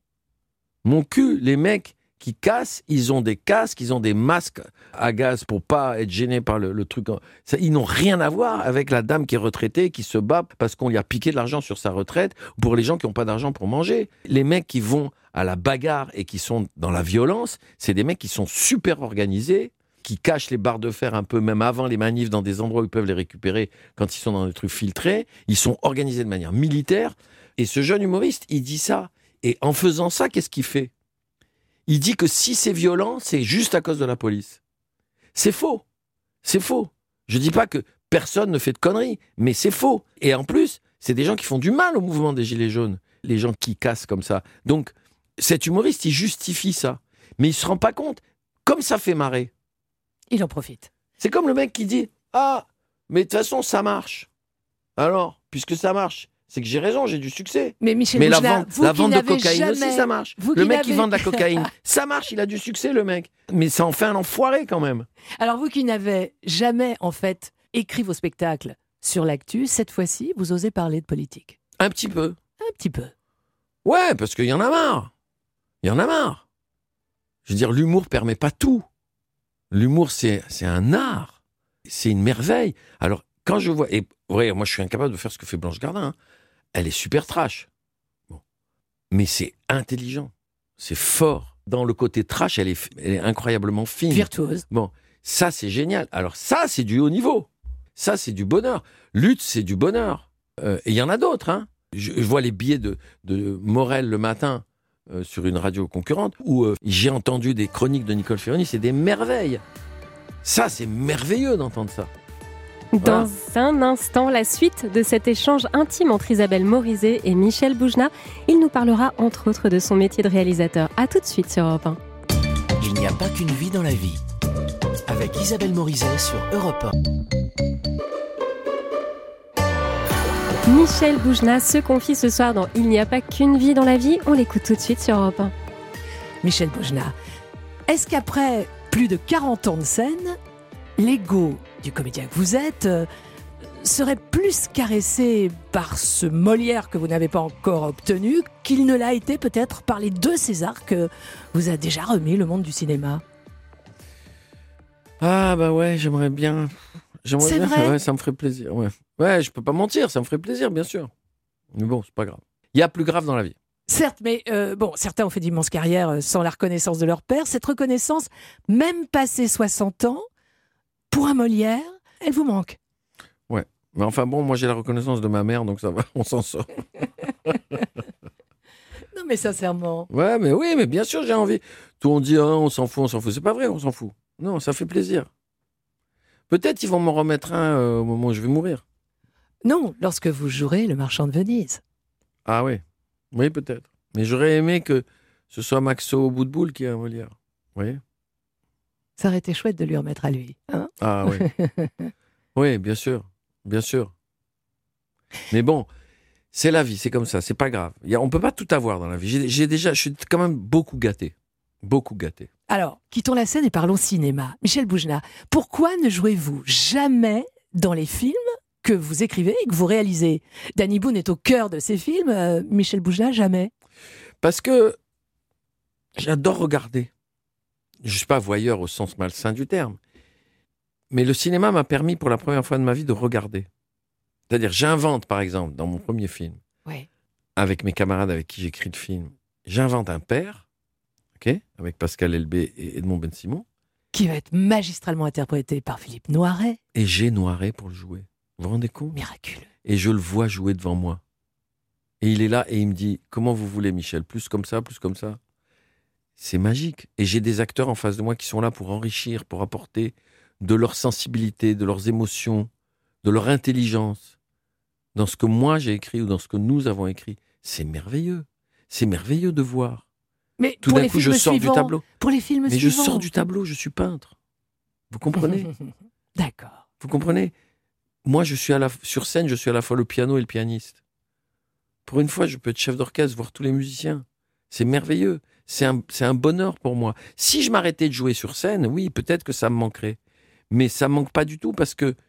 Speaker 2: Mon cul, les mecs qui cassent, ils ont des casques, ils ont des masques à gaz pour pas être gênés par le, le truc. Ça, ils n'ont rien à voir avec la dame qui est retraitée, qui se bat parce qu'on lui a piqué de l'argent sur sa retraite, ou pour les gens qui n'ont pas d'argent pour manger. Les mecs qui vont à la bagarre et qui sont dans la violence, c'est des mecs qui sont super organisés, qui cachent les barres de fer un peu, même avant les manifs, dans des endroits où ils peuvent les récupérer quand ils sont dans des trucs filtrés. Ils sont organisés de manière militaire. Et ce jeune humoriste, il dit ça. Et en faisant ça, qu'est-ce qu'il fait ? Il dit que si c'est violent, c'est juste à cause de la police. C'est faux. C'est faux. Je dis pas que personne ne fait de conneries, mais c'est faux. Et en plus, c'est des gens qui font du mal au mouvement des Gilets jaunes. Les gens qui cassent comme ça. Donc, cet humoriste, il justifie ça. Mais il se rend pas compte. Comme ça fait marrer.
Speaker 3: Il en profite.
Speaker 2: C'est comme le mec qui dit « Ah, mais de toute façon, ça marche. Alors, puisque ça marche, c'est que j'ai raison, j'ai du succès. »
Speaker 3: Mais Michel
Speaker 2: mais
Speaker 3: Bougenat,
Speaker 2: la vente,
Speaker 3: vous
Speaker 2: la
Speaker 3: qui
Speaker 2: vente de
Speaker 3: n'avez
Speaker 2: cocaïne
Speaker 3: jamais...
Speaker 2: aussi, ça marche.
Speaker 3: Vous
Speaker 2: Le
Speaker 3: qui
Speaker 2: mec
Speaker 3: n'avez...
Speaker 2: qui vend de la cocaïne, ça marche, il a du succès, le mec. Mais ça en fait un enfoiré, quand même.
Speaker 3: Alors, vous qui n'avez jamais, en fait, écrit vos spectacles sur l'actu, cette fois-ci, vous osez parler de politique.
Speaker 2: Un petit peu.
Speaker 3: Un petit peu.
Speaker 2: Ouais, parce qu'il y en a marre. Il y en a marre. Je veux dire, l'humour permet pas tout. L'humour, c'est, c'est un art. C'est une merveille. Alors, quand je vois... Et ouais, moi, je suis incapable de faire ce que fait Blanche Gardin. Hein. Elle est super trash. Bon. Mais c'est intelligent. C'est fort. Dans le côté trash, elle est, elle est incroyablement fine.
Speaker 3: Virtuose.
Speaker 2: Bon. Ça, c'est génial. Alors ça, c'est du haut niveau. Ça, c'est du bonheur. Lutte, c'est du bonheur. Euh, et il y en a d'autres. Hein. Je, je vois les billets de, de Morel le matin euh, sur une radio concurrente où euh, j'ai entendu des chroniques de Nicole Ferroni. C'est des merveilles. Ça, c'est merveilleux d'entendre ça.
Speaker 1: Dans
Speaker 2: Voilà.
Speaker 1: un instant, la suite de cet échange intime entre Isabelle Morizet et Michel Boujna. Il nous parlera entre autres de son métier de réalisateur. À tout de suite sur Europe un.
Speaker 4: Il n'y a pas qu'une vie dans la vie. Avec Isabelle Morizet sur Europe un.
Speaker 1: Michel Boujna se confie ce soir dans Il n'y a pas qu'une vie dans la vie. On l'écoute tout de suite sur Europe un.
Speaker 3: Michel Boujna, est-ce qu'après plus de quarante ans de scène, l'ego du comédien que vous êtes euh, serait plus caressé par ce Molière que vous n'avez pas encore obtenu qu'il ne l'a été peut-être par les deux Césars que vous a déjà remis le monde du cinéma?
Speaker 2: Ah bah ouais, j'aimerais bien. J'aimerais
Speaker 3: C'est
Speaker 2: bien.
Speaker 3: vrai
Speaker 2: Ouais, ça me ferait plaisir. Ouais. ouais, je peux pas mentir, ça me ferait plaisir, bien sûr. Mais bon, c'est pas grave. Il y a plus grave dans la vie.
Speaker 3: Certes, mais euh, bon, certains ont fait d'immenses carrières euh, sans la reconnaissance de leur père. Cette reconnaissance, même passé soixante ans, pour un Molière, elle vous manque.
Speaker 2: Ouais. Mais enfin bon, moi j'ai la reconnaissance de ma mère, donc ça va, on s'en sort.
Speaker 3: Non mais sincèrement.
Speaker 2: Ouais, mais oui, mais bien sûr, j'ai envie. Tout le monde dit, ah, on s'en fout, on s'en fout. C'est pas vrai, on s'en fout. Non, ça fait plaisir. Peut-être ils vont m'en remettre un euh, au moment où je vais mourir.
Speaker 3: Non, lorsque vous jouerez Le Marchand de Venise.
Speaker 2: Ah oui, oui, peut-être. Mais j'aurais aimé que ce soit Maxo au bout de boule qui a un Molière. Vous voyez ?
Speaker 3: Ça aurait été chouette de lui remettre à lui. Hein.
Speaker 2: Ah oui. Oui, bien sûr, bien sûr. Mais bon, c'est la vie, c'est comme ça, c'est pas grave. Il y a, on peut pas tout avoir dans la vie. J'ai, j'ai déjà, je suis quand même beaucoup gâté. Beaucoup gâté.
Speaker 3: Alors, quittons la scène et parlons cinéma. Michel Boujna, pourquoi ne jouez-vous jamais dans les films que vous écrivez et que vous réalisez? Danny Boone est au cœur de ces films, euh, Michel Boujna, jamais.
Speaker 2: Parce que j'adore regarder. Je suis pas voyeur au sens malsain du terme. Mais le cinéma m'a permis pour la première fois de ma vie de regarder. C'est-à-dire, j'invente, par exemple, dans mon premier film,
Speaker 3: Ouais.
Speaker 2: avec mes camarades avec qui j'écris le film, j'invente un père, ok, avec Pascal Elbé et Edmond Ben-Simon,
Speaker 3: Qui va être magistralement interprété par Philippe Noiret.
Speaker 2: et j'ai Noiret pour le jouer. Vous vous rendez compte ?
Speaker 3: Miraculeux.
Speaker 2: Et je le vois jouer devant moi. Et il est là et il me dit, comment vous voulez, Michel ? Plus comme ça, plus comme ça ? C'est magique. Et j'ai des acteurs en face de moi qui sont là pour enrichir, pour apporter de leur sensibilité, de leurs émotions, de leur intelligence dans ce que moi j'ai écrit ou dans ce que nous avons écrit. C'est merveilleux. C'est merveilleux de voir.
Speaker 3: Mais
Speaker 2: Tout
Speaker 3: pour
Speaker 2: d'un
Speaker 3: les
Speaker 2: coup,
Speaker 3: films
Speaker 2: je sors
Speaker 3: suivants,
Speaker 2: du tableau.
Speaker 3: Pour les films
Speaker 2: Mais je
Speaker 3: suivants.
Speaker 2: sors du tableau, je suis peintre. Vous comprenez ?
Speaker 3: D'accord.
Speaker 2: Vous comprenez ? Moi, je suis à la, sur scène, je suis à la fois le piano et le pianiste. Pour une fois, je peux être chef d'orchestre, voir tous les musiciens. C'est merveilleux. C'est un, c'est un bonheur pour moi. Si je m'arrêtais de jouer sur scène, oui, peut-être que ça me manquerait. Mais ça me manque pas du tout parce que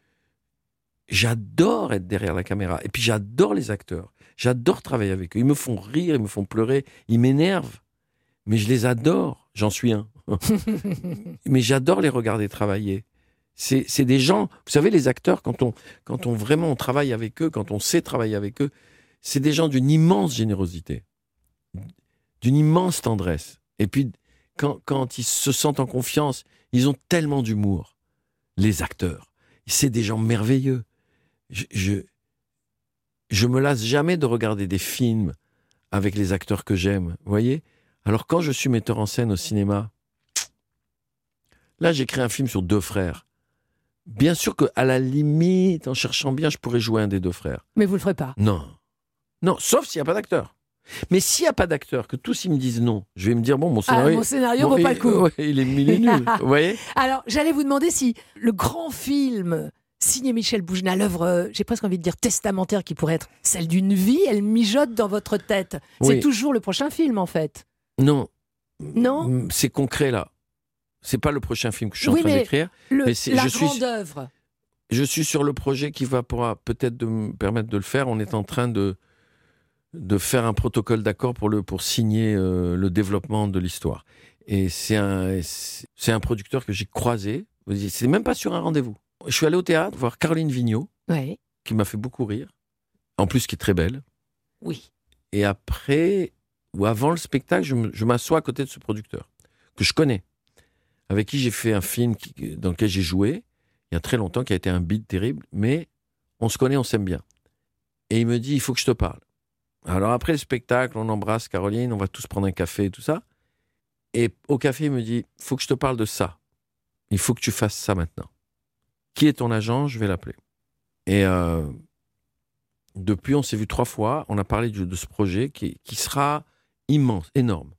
Speaker 2: j'adore être derrière la caméra. Et puis j'adore les acteurs. J'adore travailler avec eux. Ils me font rire, ils me font pleurer, ils m'énervent. Mais je les adore. J'en suis un. Mais j'adore les regarder travailler. C'est, c'est des gens, vous savez, les acteurs, quand on, quand on vraiment on travaille avec eux, quand on sait travailler avec eux, c'est des gens d'une immense générosité, d'une immense tendresse. Et puis, quand, quand ils se sentent en confiance, ils ont tellement d'humour. Les acteurs, c'est des gens merveilleux. Je, je, je me lasse jamais de regarder des films avec les acteurs que j'aime, vous voyez ? Alors quand je suis metteur en scène au cinéma, là j'ai créé un film sur deux frères. Bien sûr qu'à la limite, en cherchant bien, je pourrais jouer un des deux frères.
Speaker 3: Mais vous le ferez pas.
Speaker 2: Non. Non, sauf s'il n'y a pas d'acteur. Mais s'il n'y a pas d'acteur, que tous ils me disent non, je vais me dire, bon, mon
Speaker 3: Ah,
Speaker 2: scénario...
Speaker 3: mon scénario
Speaker 2: bon,
Speaker 3: vaut pas
Speaker 2: il,
Speaker 3: le coup.
Speaker 2: ouais, il, est, il est nul, vous voyez ?
Speaker 3: Alors, j'allais vous demander si le grand film signé Michel Boujna, l'œuvre, euh, j'ai presque envie de dire testamentaire, qui pourrait être celle d'une vie, elle mijote dans votre tête. C'est
Speaker 2: Oui.
Speaker 3: toujours le prochain film, en fait.
Speaker 2: Non.
Speaker 3: Non ?
Speaker 2: C'est concret, là. C'est pas le prochain film que je suis
Speaker 3: Oui,
Speaker 2: en train
Speaker 3: mais
Speaker 2: d'écrire.
Speaker 3: Le,
Speaker 2: Mais c'est-
Speaker 3: la
Speaker 2: je suis-
Speaker 3: grande œuvre.
Speaker 2: Je suis sur le projet qui va pourra peut-être de me permettre de le faire. On est en train de, de faire un protocole d'accord pour, le, pour signer euh, le développement de l'histoire. Et c'est un, c'est un producteur que j'ai croisé. C'est même pas sur un rendez-vous. Je suis allé au théâtre voir Caroline Vigneault,
Speaker 3: Oui.
Speaker 2: qui m'a fait beaucoup rire. En plus, qui est très belle.
Speaker 3: Oui.
Speaker 2: Et après, ou avant le spectacle, je, me- je m'assois à côté de ce producteur, que je connais, avec qui j'ai fait un film qui, dans lequel j'ai joué, il y a très longtemps, qui a été un bide terrible, mais on se connaît, on s'aime bien. Et il me dit, il faut que je te parle. Alors après le spectacle, on embrasse Caroline, on va tous prendre un café et tout ça. Et au café, il me dit, il faut que je te parle de ça. Il faut que tu fasses ça maintenant. Qui est ton agent? Je vais l'appeler. Et euh, depuis, on s'est vu trois fois. On a parlé de, de ce projet qui, qui sera immense, énorme.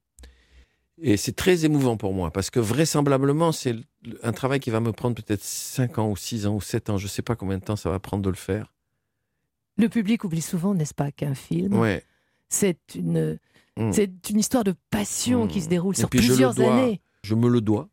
Speaker 2: Et c'est très émouvant pour moi parce que vraisemblablement, c'est un travail qui va me prendre peut-être cinq ans ou six ans ou sept ans. Je ne sais pas combien de temps ça va prendre de le faire.
Speaker 3: Le public oublie souvent, n'est-ce pas, qu'un film,
Speaker 2: ouais.
Speaker 3: c'est, une, mmh. c'est une histoire de passion mmh. qui se déroule
Speaker 2: Et
Speaker 3: sur
Speaker 2: puis
Speaker 3: plusieurs
Speaker 2: je le dois,
Speaker 3: années.
Speaker 2: Je me le dois.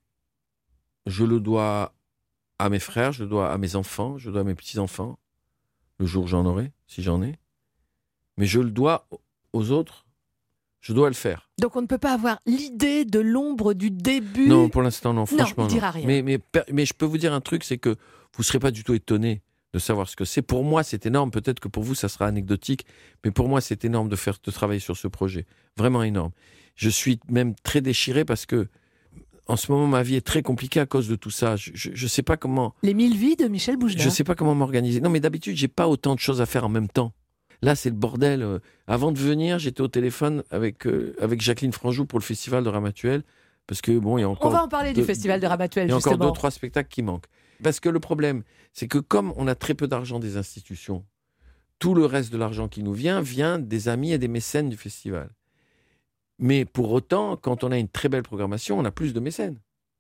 Speaker 2: Je le dois à mes frères, je le dois à mes enfants, je le dois à mes petits-enfants, le jour où j'en aurai, si j'en ai. Mais je le dois aux autres. Je dois le faire.
Speaker 3: Donc on ne peut pas avoir l'idée de l'ombre du début.
Speaker 2: Non, pour l'instant, non, franchement.
Speaker 3: Non, il dira
Speaker 2: non.
Speaker 3: rien.
Speaker 2: Mais, mais, mais je peux vous dire un truc, c'est que vous ne serez pas du tout étonnés de savoir ce que c'est. Pour moi, c'est énorme. Peut-être que pour vous, ça sera anecdotique. Mais pour moi, c'est énorme de faire, de travailler sur ce projet. Vraiment énorme. Je suis même très déchiré parce que, en ce moment, ma vie est très compliquée à cause de tout ça. Je ne sais pas comment...
Speaker 3: Les mille vies de Michel Boujna.
Speaker 2: Je ne sais pas comment m'organiser. Non, mais d'habitude, je n'ai pas autant de choses à faire en même temps. Là, c'est le bordel. Avant de venir, j'étais au téléphone avec, euh, avec Jacqueline Franjou pour le festival de Ramatuelle. Parce que, bon, il y a encore...
Speaker 3: On va en parler
Speaker 2: deux,
Speaker 3: du festival de Ramatuelle,
Speaker 2: Il y a
Speaker 3: justement.
Speaker 2: encore deux, trois spectacles qui manquent. Parce que le problème, c'est que comme on a très peu d'argent des institutions, tout le reste de l'argent qui nous vient, vient des amis et des mécènes du festival. Mais pour autant, quand on a une très belle programmation, on a plus de mécènes.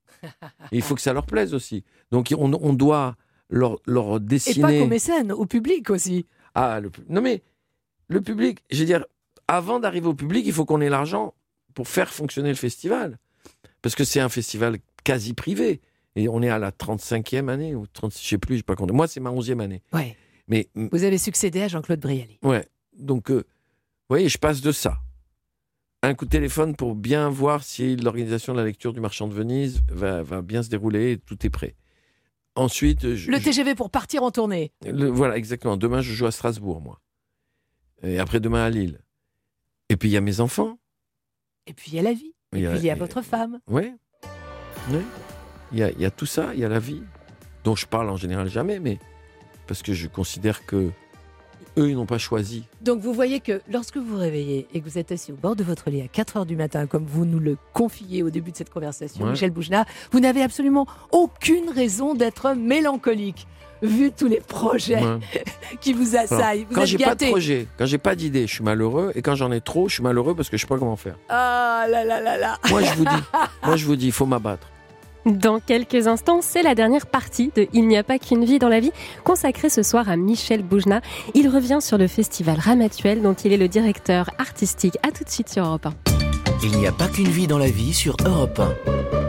Speaker 2: Et il faut que ça leur plaise aussi. Donc, on, on doit leur, leur dessiner...
Speaker 3: Et pas qu'aux mécènes, au public aussi.
Speaker 2: Ah, le, non mais, le public, je veux dire, avant d'arriver au public, il faut qu'on ait l'argent pour faire fonctionner le festival. Parce que c'est un festival quasi privé. Et on est à la trente-cinquième année, ou trente-six, je ne sais plus, je n'ai pas compté. Moi, c'est ma onzième année.
Speaker 3: Ouais.
Speaker 2: Mais,
Speaker 3: vous avez succédé à Jean-Claude Brialy.
Speaker 2: Ouais. Donc, euh, vous voyez, je passe de ça. Un coup de téléphone pour bien voir si l'organisation de la lecture du Marchand de Venise va, va bien se dérouler et tout est prêt. Ensuite... Je,
Speaker 3: le T G V pour partir en tournée.
Speaker 2: Le, voilà, exactement. Demain, je joue à Strasbourg, moi. Et après, demain, à Lille. Et puis, il y a mes enfants.
Speaker 3: Et puis, il y a la vie. Et il y a, puis, il y a votre femme.
Speaker 2: Oui. Oui. Il y a, il y a tout ça, il y a la vie, dont je parle en général jamais, mais parce que je considère que eux, ils n'ont pas choisi.
Speaker 3: Donc, vous voyez que lorsque vous vous réveillez et que vous êtes assis au bord de votre lit à quatre heures du matin, comme vous nous le confiez au début de cette conversation, ouais. Michel Boujna, vous n'avez absolument aucune raison d'être mélancolique, vu tous les projets ouais. qui vous assaillent. Vous
Speaker 2: quand
Speaker 3: êtes
Speaker 2: j'ai
Speaker 3: gâté.
Speaker 2: pas de projet, quand j'ai pas d'idée, je suis malheureux, et quand j'en ai trop, je suis malheureux parce que je sais pas comment faire.
Speaker 3: Ah là là là là.
Speaker 2: Moi, je vous dis, moi, je vous dis, il faut m'abattre.
Speaker 1: Dans quelques instants, c'est la dernière partie de Il n'y a pas qu'une vie dans la vie, consacrée ce soir à Michel Boujna. Il revient sur le festival Ramatuelle, dont il est le directeur artistique. À tout de suite sur Europe un.
Speaker 4: Il n'y a pas qu'une vie dans la vie sur Europe un.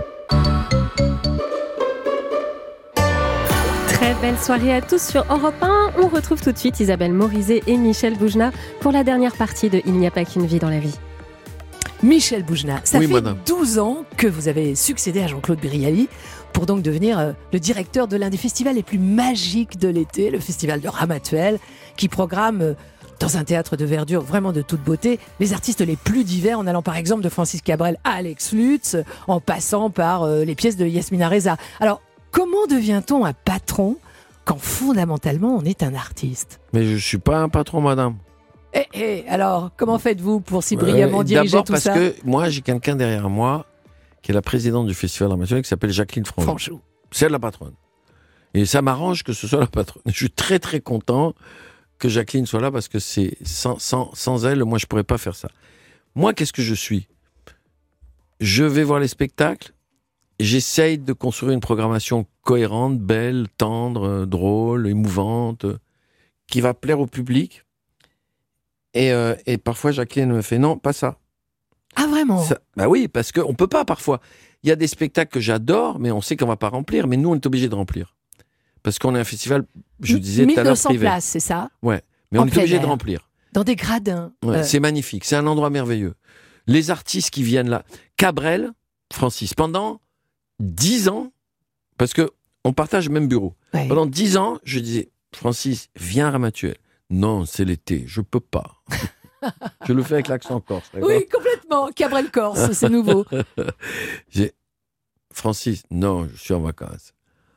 Speaker 1: Très belle soirée à tous sur Europe un. On retrouve tout de suite Isabelle Morizet et Michel Boujna pour la dernière partie de Il n'y a pas qu'une vie dans la vie.
Speaker 3: Michel Boujna, ça
Speaker 2: oui,
Speaker 3: fait
Speaker 2: madame.
Speaker 3: douze ans que vous avez succédé à Jean-Claude Brialy pour donc devenir euh, le directeur de l'un des festivals les plus magiques de l'été, le festival de Ramatuelle, qui programme euh, dans un théâtre de verdure vraiment de toute beauté les artistes les plus divers, en allant par exemple de Francis Cabrel à Alex Lutz, en passant par euh, les pièces de Yasmina Reza. Alors, comment devient-on un patron quand fondamentalement on est un artiste ?
Speaker 2: Mais je suis pas un patron, madame.
Speaker 3: Eh, eh, alors, comment faites-vous pour si brillamment euh, diriger tout ça ?
Speaker 2: D'abord parce que moi, j'ai quelqu'un derrière moi qui est la présidente du Festival Ramatuelle qui s'appelle Jacqueline Franjou.
Speaker 3: Franchou.
Speaker 2: C'est la patronne. Et ça m'arrange que ce soit la patronne. Je suis très très content que Jacqueline soit là parce que c'est sans, sans, sans elle, moi, je pourrais pas faire ça. Moi, qu'est-ce que je suis ? Je vais voir les spectacles, j'essaye de construire une programmation cohérente, belle, tendre, drôle, émouvante, qui va plaire au public. Et, euh, et parfois, Jacqueline me fait non, pas ça.
Speaker 3: Ah, vraiment ?
Speaker 2: ça, Bah oui, parce qu'on ne peut pas parfois. Il y a des spectacles que j'adore, mais on sait qu'on ne va pas remplir. Mais nous, on est obligé de remplir. Parce qu'on est un festival, je disais tout à l'heure, privé.
Speaker 3: mille deux cents places, c'est ça ?
Speaker 2: Ouais, mais
Speaker 3: en
Speaker 2: on est obligé
Speaker 3: air.
Speaker 2: de remplir.
Speaker 3: Dans des gradins.
Speaker 2: Ouais,
Speaker 3: euh...
Speaker 2: C'est magnifique, c'est un endroit merveilleux. Les artistes qui viennent là. Cabrel, Francis, pendant dix ans, parce qu'on partage le même bureau. Ouais. Pendant dix ans, je disais, Francis, viens à Ramatuelle. Non, c'est l'été, je peux pas. Je le fais avec l'accent corse.
Speaker 3: Oui, complètement. Cabrel corse, c'est nouveau.
Speaker 2: J'ai... Francis, non, je suis en vacances.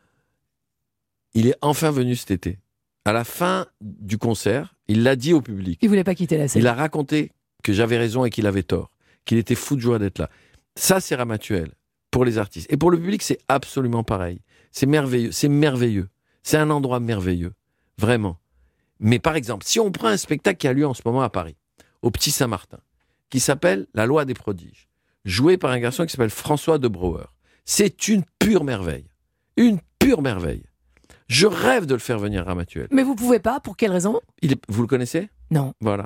Speaker 2: Il est enfin venu cet été. À la fin du concert, il l'a dit au public.
Speaker 3: Il voulait pas quitter la scène.
Speaker 2: Il a raconté que j'avais raison et qu'il avait tort, qu'il était fou de joie d'être là. Ça, c'est Ramatuelle pour les artistes. Et pour le public, c'est absolument pareil. C'est merveilleux, c'est merveilleux. C'est un endroit merveilleux, vraiment. Mais par exemple, si on prend un spectacle qui a lieu en ce moment à Paris, au Petit Saint-Martin, qui s'appelle La Loi des prodiges, joué par un garçon qui s'appelle François de Brouwer, c'est une pure merveille. Une pure merveille. Je rêve de le faire venir à Ramatuelle.
Speaker 3: Mais vous pouvez pas, pour quelle raison?
Speaker 2: Il est... Vous le connaissez?
Speaker 3: Non.
Speaker 2: Voilà.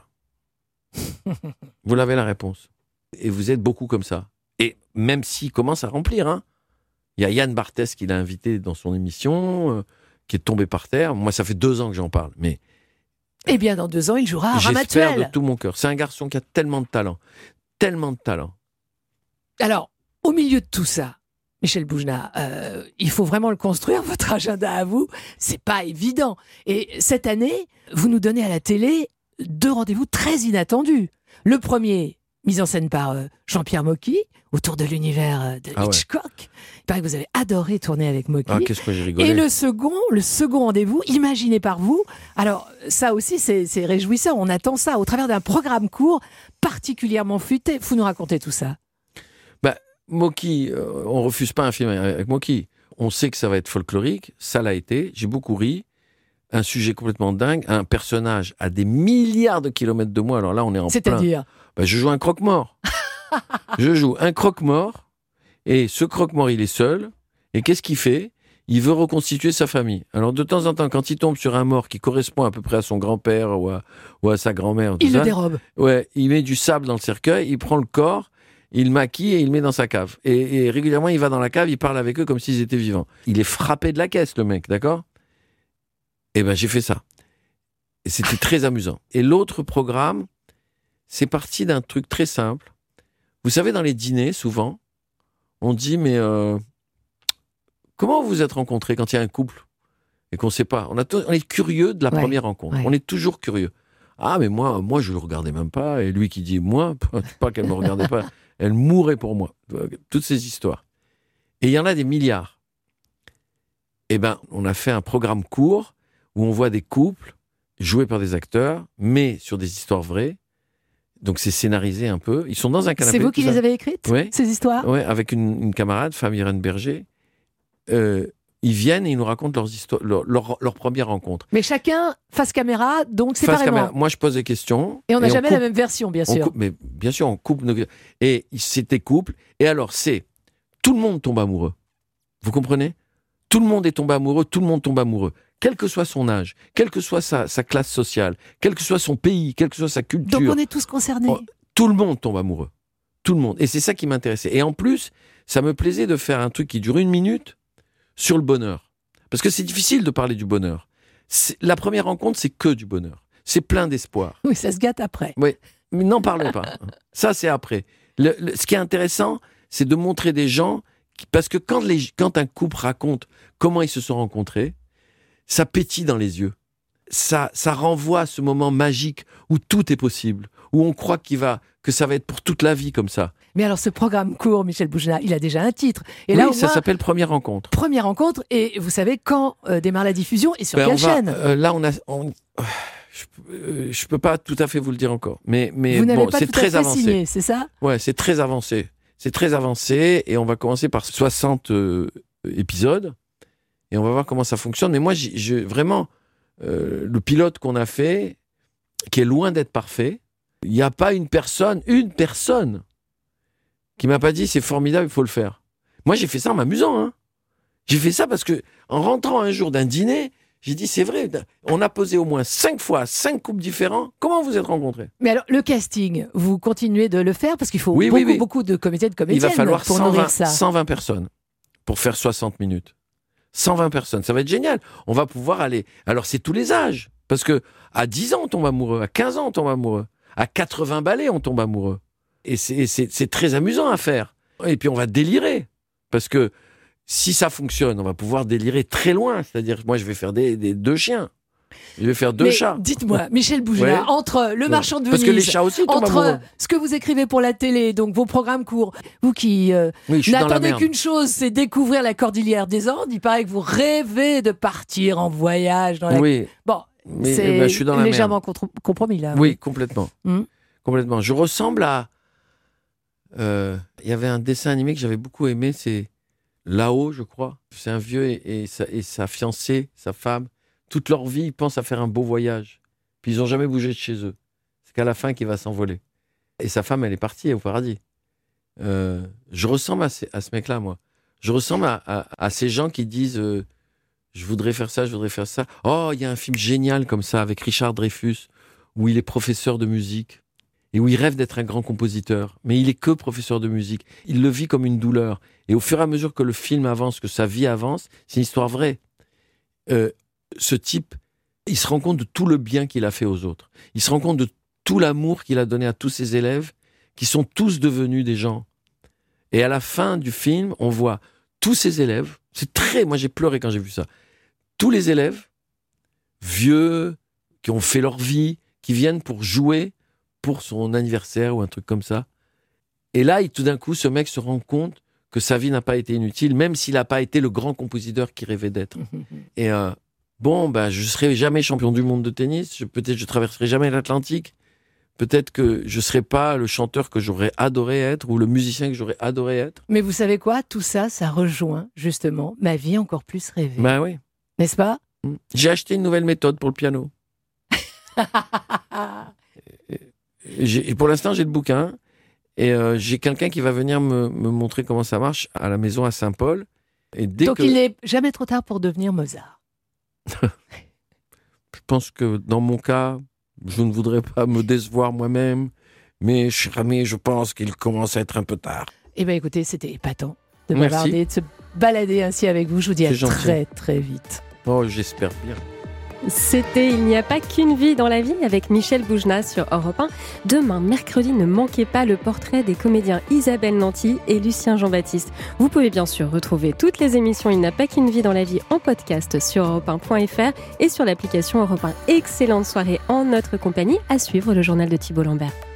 Speaker 2: Vous l'avez la réponse. Et vous êtes beaucoup comme ça. Et même s'il commence à remplir, hein. Il y a Yann Barthès qui l'a invité dans son émission, euh, qui est tombé par terre. Moi, ça fait deux ans que j'en parle. Mais
Speaker 3: eh bien, dans deux ans, il jouera à
Speaker 2: j'espère
Speaker 3: Ramatuelle.
Speaker 2: de tout mon cœur. C'est un garçon qui a tellement de talent. Tellement de talent.
Speaker 3: Alors, au milieu de tout ça, Michel Boujna, euh, il faut vraiment le construire, votre agenda à vous. C'est pas évident. Et cette année, vous nous donnez à la télé deux rendez-vous très inattendus. Le premier, mise en scène par euh, Jean-Pierre Mocky, autour de l'univers euh, de
Speaker 2: Ah ouais.
Speaker 3: Hitchcock. Il paraît que vous avez adoré tourner avec Mocky.
Speaker 2: Ah, qu'est-ce que j'ai rigolé.
Speaker 3: Et le second, le second rendez-vous, imaginé par vous. Alors, ça aussi, c'est, c'est réjouissant. On attend ça au travers d'un programme court particulièrement futé. Vous nous racontez tout ça.
Speaker 2: Bah, Mocky, euh, on refuse pas un film avec Mocky. On sait que ça va être folklorique. Ça l'a été. J'ai beaucoup ri. Un sujet complètement dingue. Un personnage à des milliards de kilomètres de moi. Alors là, on est en plein.
Speaker 3: C'est-à-dire
Speaker 2: Bah, je joue un croque-mort. Je joue un croque-mort. Et ce croque-mort, il est seul. Et qu'est-ce qu'il fait? Il veut reconstituer sa famille. Alors, de temps en temps, quand il tombe sur un mort qui correspond à peu près à son grand-père ou à, ou à sa grand-mère, tout
Speaker 3: il
Speaker 2: ça,
Speaker 3: le dérobe.
Speaker 2: ouais, il met du sable dans le cercueil, il prend le corps, il le maquille et il le met dans sa cave. Et, et régulièrement, il va dans la cave, il parle avec eux comme s'ils étaient vivants. Il est frappé de la caisse, le mec, d'accord? Eh ben, j'ai fait ça. Et c'était très amusant. Et l'autre programme, c'est parti d'un truc très simple. Vous savez, dans les dîners, souvent, on dit, mais euh, comment vous vous êtes rencontrés quand il y a un couple et qu'on ne sait pas? On, a t- on est curieux de la
Speaker 3: Ouais,
Speaker 2: première rencontre.
Speaker 3: ouais.
Speaker 2: On est toujours curieux. Ah, mais moi, moi, je ne le regardais même pas. Et lui qui dit, moi, pas qu'elle ne me regardait pas, elle mourait pour moi. Toutes ces histoires. Et il y en a des milliards. Eh bien, on a fait un programme court où on voit des couples joués par des acteurs, mais sur des histoires vraies. Donc c'est scénarisé un peu. Ils sont dans un canapé.
Speaker 3: C'est vous qui
Speaker 2: tout
Speaker 3: les
Speaker 2: ça.
Speaker 3: avez écrites,
Speaker 2: Ouais.
Speaker 3: ces histoires?
Speaker 2: Ouais, avec une, une camarade, femme Irène Berger. Euh, ils viennent et ils nous racontent leurs histoires, leur, leur, leur première rencontre.
Speaker 3: Mais chacun face caméra, donc
Speaker 2: Face
Speaker 3: séparément.
Speaker 2: caméra. Moi, je pose des questions.
Speaker 3: Et on n'a jamais
Speaker 2: coupe-
Speaker 3: la même version, bien
Speaker 2: on
Speaker 3: sûr.
Speaker 2: coupe- mais bien sûr, on coupe. Nos... Et c'était couple. Et alors, c'est tout le monde tombe amoureux. Vous comprenez? Tout le monde est tombé amoureux. Tout le monde tombe amoureux. Quel que soit son âge, quelle que soit sa, sa classe sociale, quel que soit son pays, quelle que soit sa culture.
Speaker 3: Donc on est tous concernés.
Speaker 2: Oh, tout le monde tombe amoureux. Tout le monde. Et c'est ça qui m'intéressait. Et en plus, ça me plaisait de faire un truc qui dure une minute sur le bonheur. Parce que c'est difficile de parler du bonheur. C'est- la première rencontre, c'est que du bonheur. C'est plein d'espoir.
Speaker 3: Oui, ça se gâte après.
Speaker 2: Oui, mais n'en parlons pas. Ça, c'est après. Le- le- ce qui est intéressant, c'est de montrer des gens... Qui, parce que quand, les, quand un couple raconte comment ils se sont rencontrés, ça pétille dans les yeux. Ça, ça renvoie à ce moment magique où tout est possible, où on croit qu'il va, que ça va être pour toute la vie comme ça.
Speaker 3: Mais alors ce programme court, Michel Boujna, il a déjà un titre. Et
Speaker 2: Oui,
Speaker 3: là, au
Speaker 2: ça
Speaker 3: moins,
Speaker 2: s'appelle Première rencontre.
Speaker 3: première rencontre. Et vous savez quand euh, démarre la diffusion et sur
Speaker 2: Ben,
Speaker 3: quelle
Speaker 2: on va-
Speaker 3: chaîne?
Speaker 2: euh, Là, on a... on- je, euh, je peux pas tout à fait vous le dire encore. Mais, mais
Speaker 3: Vous n'avez
Speaker 2: bon,
Speaker 3: pas
Speaker 2: c'est
Speaker 3: tout à
Speaker 2: très
Speaker 3: fait
Speaker 2: avancé.
Speaker 3: signé, c'est ça?
Speaker 2: Ouais, c'est très avancé. C'est très avancé et on va commencer par soixante euh, épisodes et on va voir comment ça fonctionne. Mais moi, j'ai, j'ai- vraiment, euh, le pilote qu'on a fait, qui est loin d'être parfait, il n'y a pas une personne, une personne, qui m'a pas dit c'est formidable, il faut le faire. Moi, j'ai fait ça en m'amusant. Hein. J'ai fait ça parce que en rentrant un jour d'un dîner, j'ai dit c'est vrai, on a posé au moins cinq fois, cinq couples différents. Comment vous êtes rencontrés?
Speaker 3: Mais alors le casting, vous continuez de le faire parce qu'il faut
Speaker 2: Oui,
Speaker 3: beaucoup,
Speaker 2: oui, oui.
Speaker 3: beaucoup de comédiens et de
Speaker 2: Il
Speaker 3: comédiennes
Speaker 2: va falloir
Speaker 3: pour
Speaker 2: cent vingt,
Speaker 3: nourrir ça.
Speaker 2: cent vingt personnes pour faire soixante minutes. cent vingt personnes, ça va être génial. On va pouvoir aller... Alors, c'est tous les âges. Parce que à dix ans, on tombe amoureux. À quinze ans, on tombe amoureux. À quatre-vingts balais, on tombe amoureux. Et c'est, c'est, c'est très amusant à faire. Et puis, on va délirer. Parce que si ça fonctionne, on va pouvoir délirer très loin. C'est-à-dire, moi, je vais faire des, des deux chiens. Je vais faire deux
Speaker 3: Mais
Speaker 2: chats.
Speaker 3: Dites-moi, Michel Boujna,
Speaker 2: Ouais.
Speaker 3: Le
Speaker 2: Ouais.
Speaker 3: Marchand de Venise,
Speaker 2: Parce que les chats aussi tombent
Speaker 3: entre
Speaker 2: amoureux.
Speaker 3: ce que vous écrivez pour la télé, donc vos programmes courts, vous qui euh,
Speaker 2: Oui, je suis dans la
Speaker 3: n'attendez
Speaker 2: merde.
Speaker 3: qu'une chose, c'est découvrir la Cordillère des Andes, il paraît que vous rêvez de partir en voyage dans la...
Speaker 2: Oui,
Speaker 3: Bon,
Speaker 2: mais
Speaker 3: c'est
Speaker 2: eh ben, je suis dans la
Speaker 3: légèrement contr- compromis là.
Speaker 2: oui, complètement.
Speaker 3: Hmm.
Speaker 2: Complètement. Je ressemble à... euh, Il y avait un dessin animé que j'avais beaucoup aimé, c'est Là-haut, je crois. C'est un vieux et, et, sa, et sa fiancée, sa femme, toute leur vie, ils pensent à faire un beau voyage. Puis ils n'ont jamais bougé de chez eux. C'est qu'à la fin qu'il va s'envoler. Et sa femme, elle est partie au paradis. Euh, je ressemble à, ces- à ce mec-là, moi. Je ressemble à, à- à ces gens qui disent euh, je voudrais faire ça, je voudrais faire ça. Oh, il y a un film génial comme ça avec Richard Dreyfuss où il est professeur de musique et où il rêve d'être un grand compositeur. Mais il est que professeur de musique. Il le vit comme une douleur. Et au fur et à mesure que le film avance, que sa vie avance, c'est une histoire vraie. Euh, ce type, il se rend compte de tout le bien qu'il a fait aux autres. Il se rend compte de tout l'amour qu'il a donné à tous ses élèves, qui sont tous devenus des gens. Et à la fin du film, on voit tous ses élèves. C'est très... Moi, j'ai pleuré quand j'ai vu ça. Tous les élèves, vieux, qui ont fait leur vie, qui viennent pour jouer pour son anniversaire ou un truc comme ça. Et là, il, tout d'un coup, ce mec se rend compte que sa vie n'a pas été inutile, même s'il n'a pas été le grand compositeur qu'il rêvait d'être. Et euh, bon, ben, je ne serai jamais champion du monde de tennis, je, peut-être je ne traverserai jamais l'Atlantique, peut-être que je ne serai pas le chanteur que j'aurais adoré être ou le musicien que j'aurais adoré être.
Speaker 3: Mais vous savez quoi? Tout ça, ça rejoint justement ma vie encore plus rêvée.
Speaker 2: Ben oui.
Speaker 3: N'est-ce pas?
Speaker 2: J'ai acheté une nouvelle méthode pour le piano. J'ai- et pour l'instant, j'ai le bouquin. Et euh, j'ai quelqu'un qui va venir me, me montrer comment ça marche à la maison à Saint-Paul. Et dès
Speaker 3: Donc
Speaker 2: que
Speaker 3: il n'est jamais trop tard pour devenir Mozart.
Speaker 2: je pense que dans mon cas, je ne voudrais pas me décevoir moi-même, mais cher ami, je pense qu'il commence à être un peu tard.
Speaker 3: Eh bien écoutez, c'était épatant de
Speaker 2: Merci.
Speaker 3: bavarder, de se balader ainsi avec vous. Je vous dis à
Speaker 2: C'est gentil.
Speaker 3: très très vite.
Speaker 2: Oh, j'espère bien.
Speaker 1: C'était Il n'y a pas qu'une vie dans la vie avec Michel Boujna sur Europe un. Demain, mercredi, ne manquez pas le portrait des comédiens Isabelle Nanty et Lucien Jean-Baptiste. Vous pouvez bien sûr retrouver toutes les émissions Il n'y a pas qu'une vie dans la vie en podcast sur europe un point f r et sur l'application Europe un. Excellente soirée en notre compagnie. À suivre le journal de Thibault Lambert.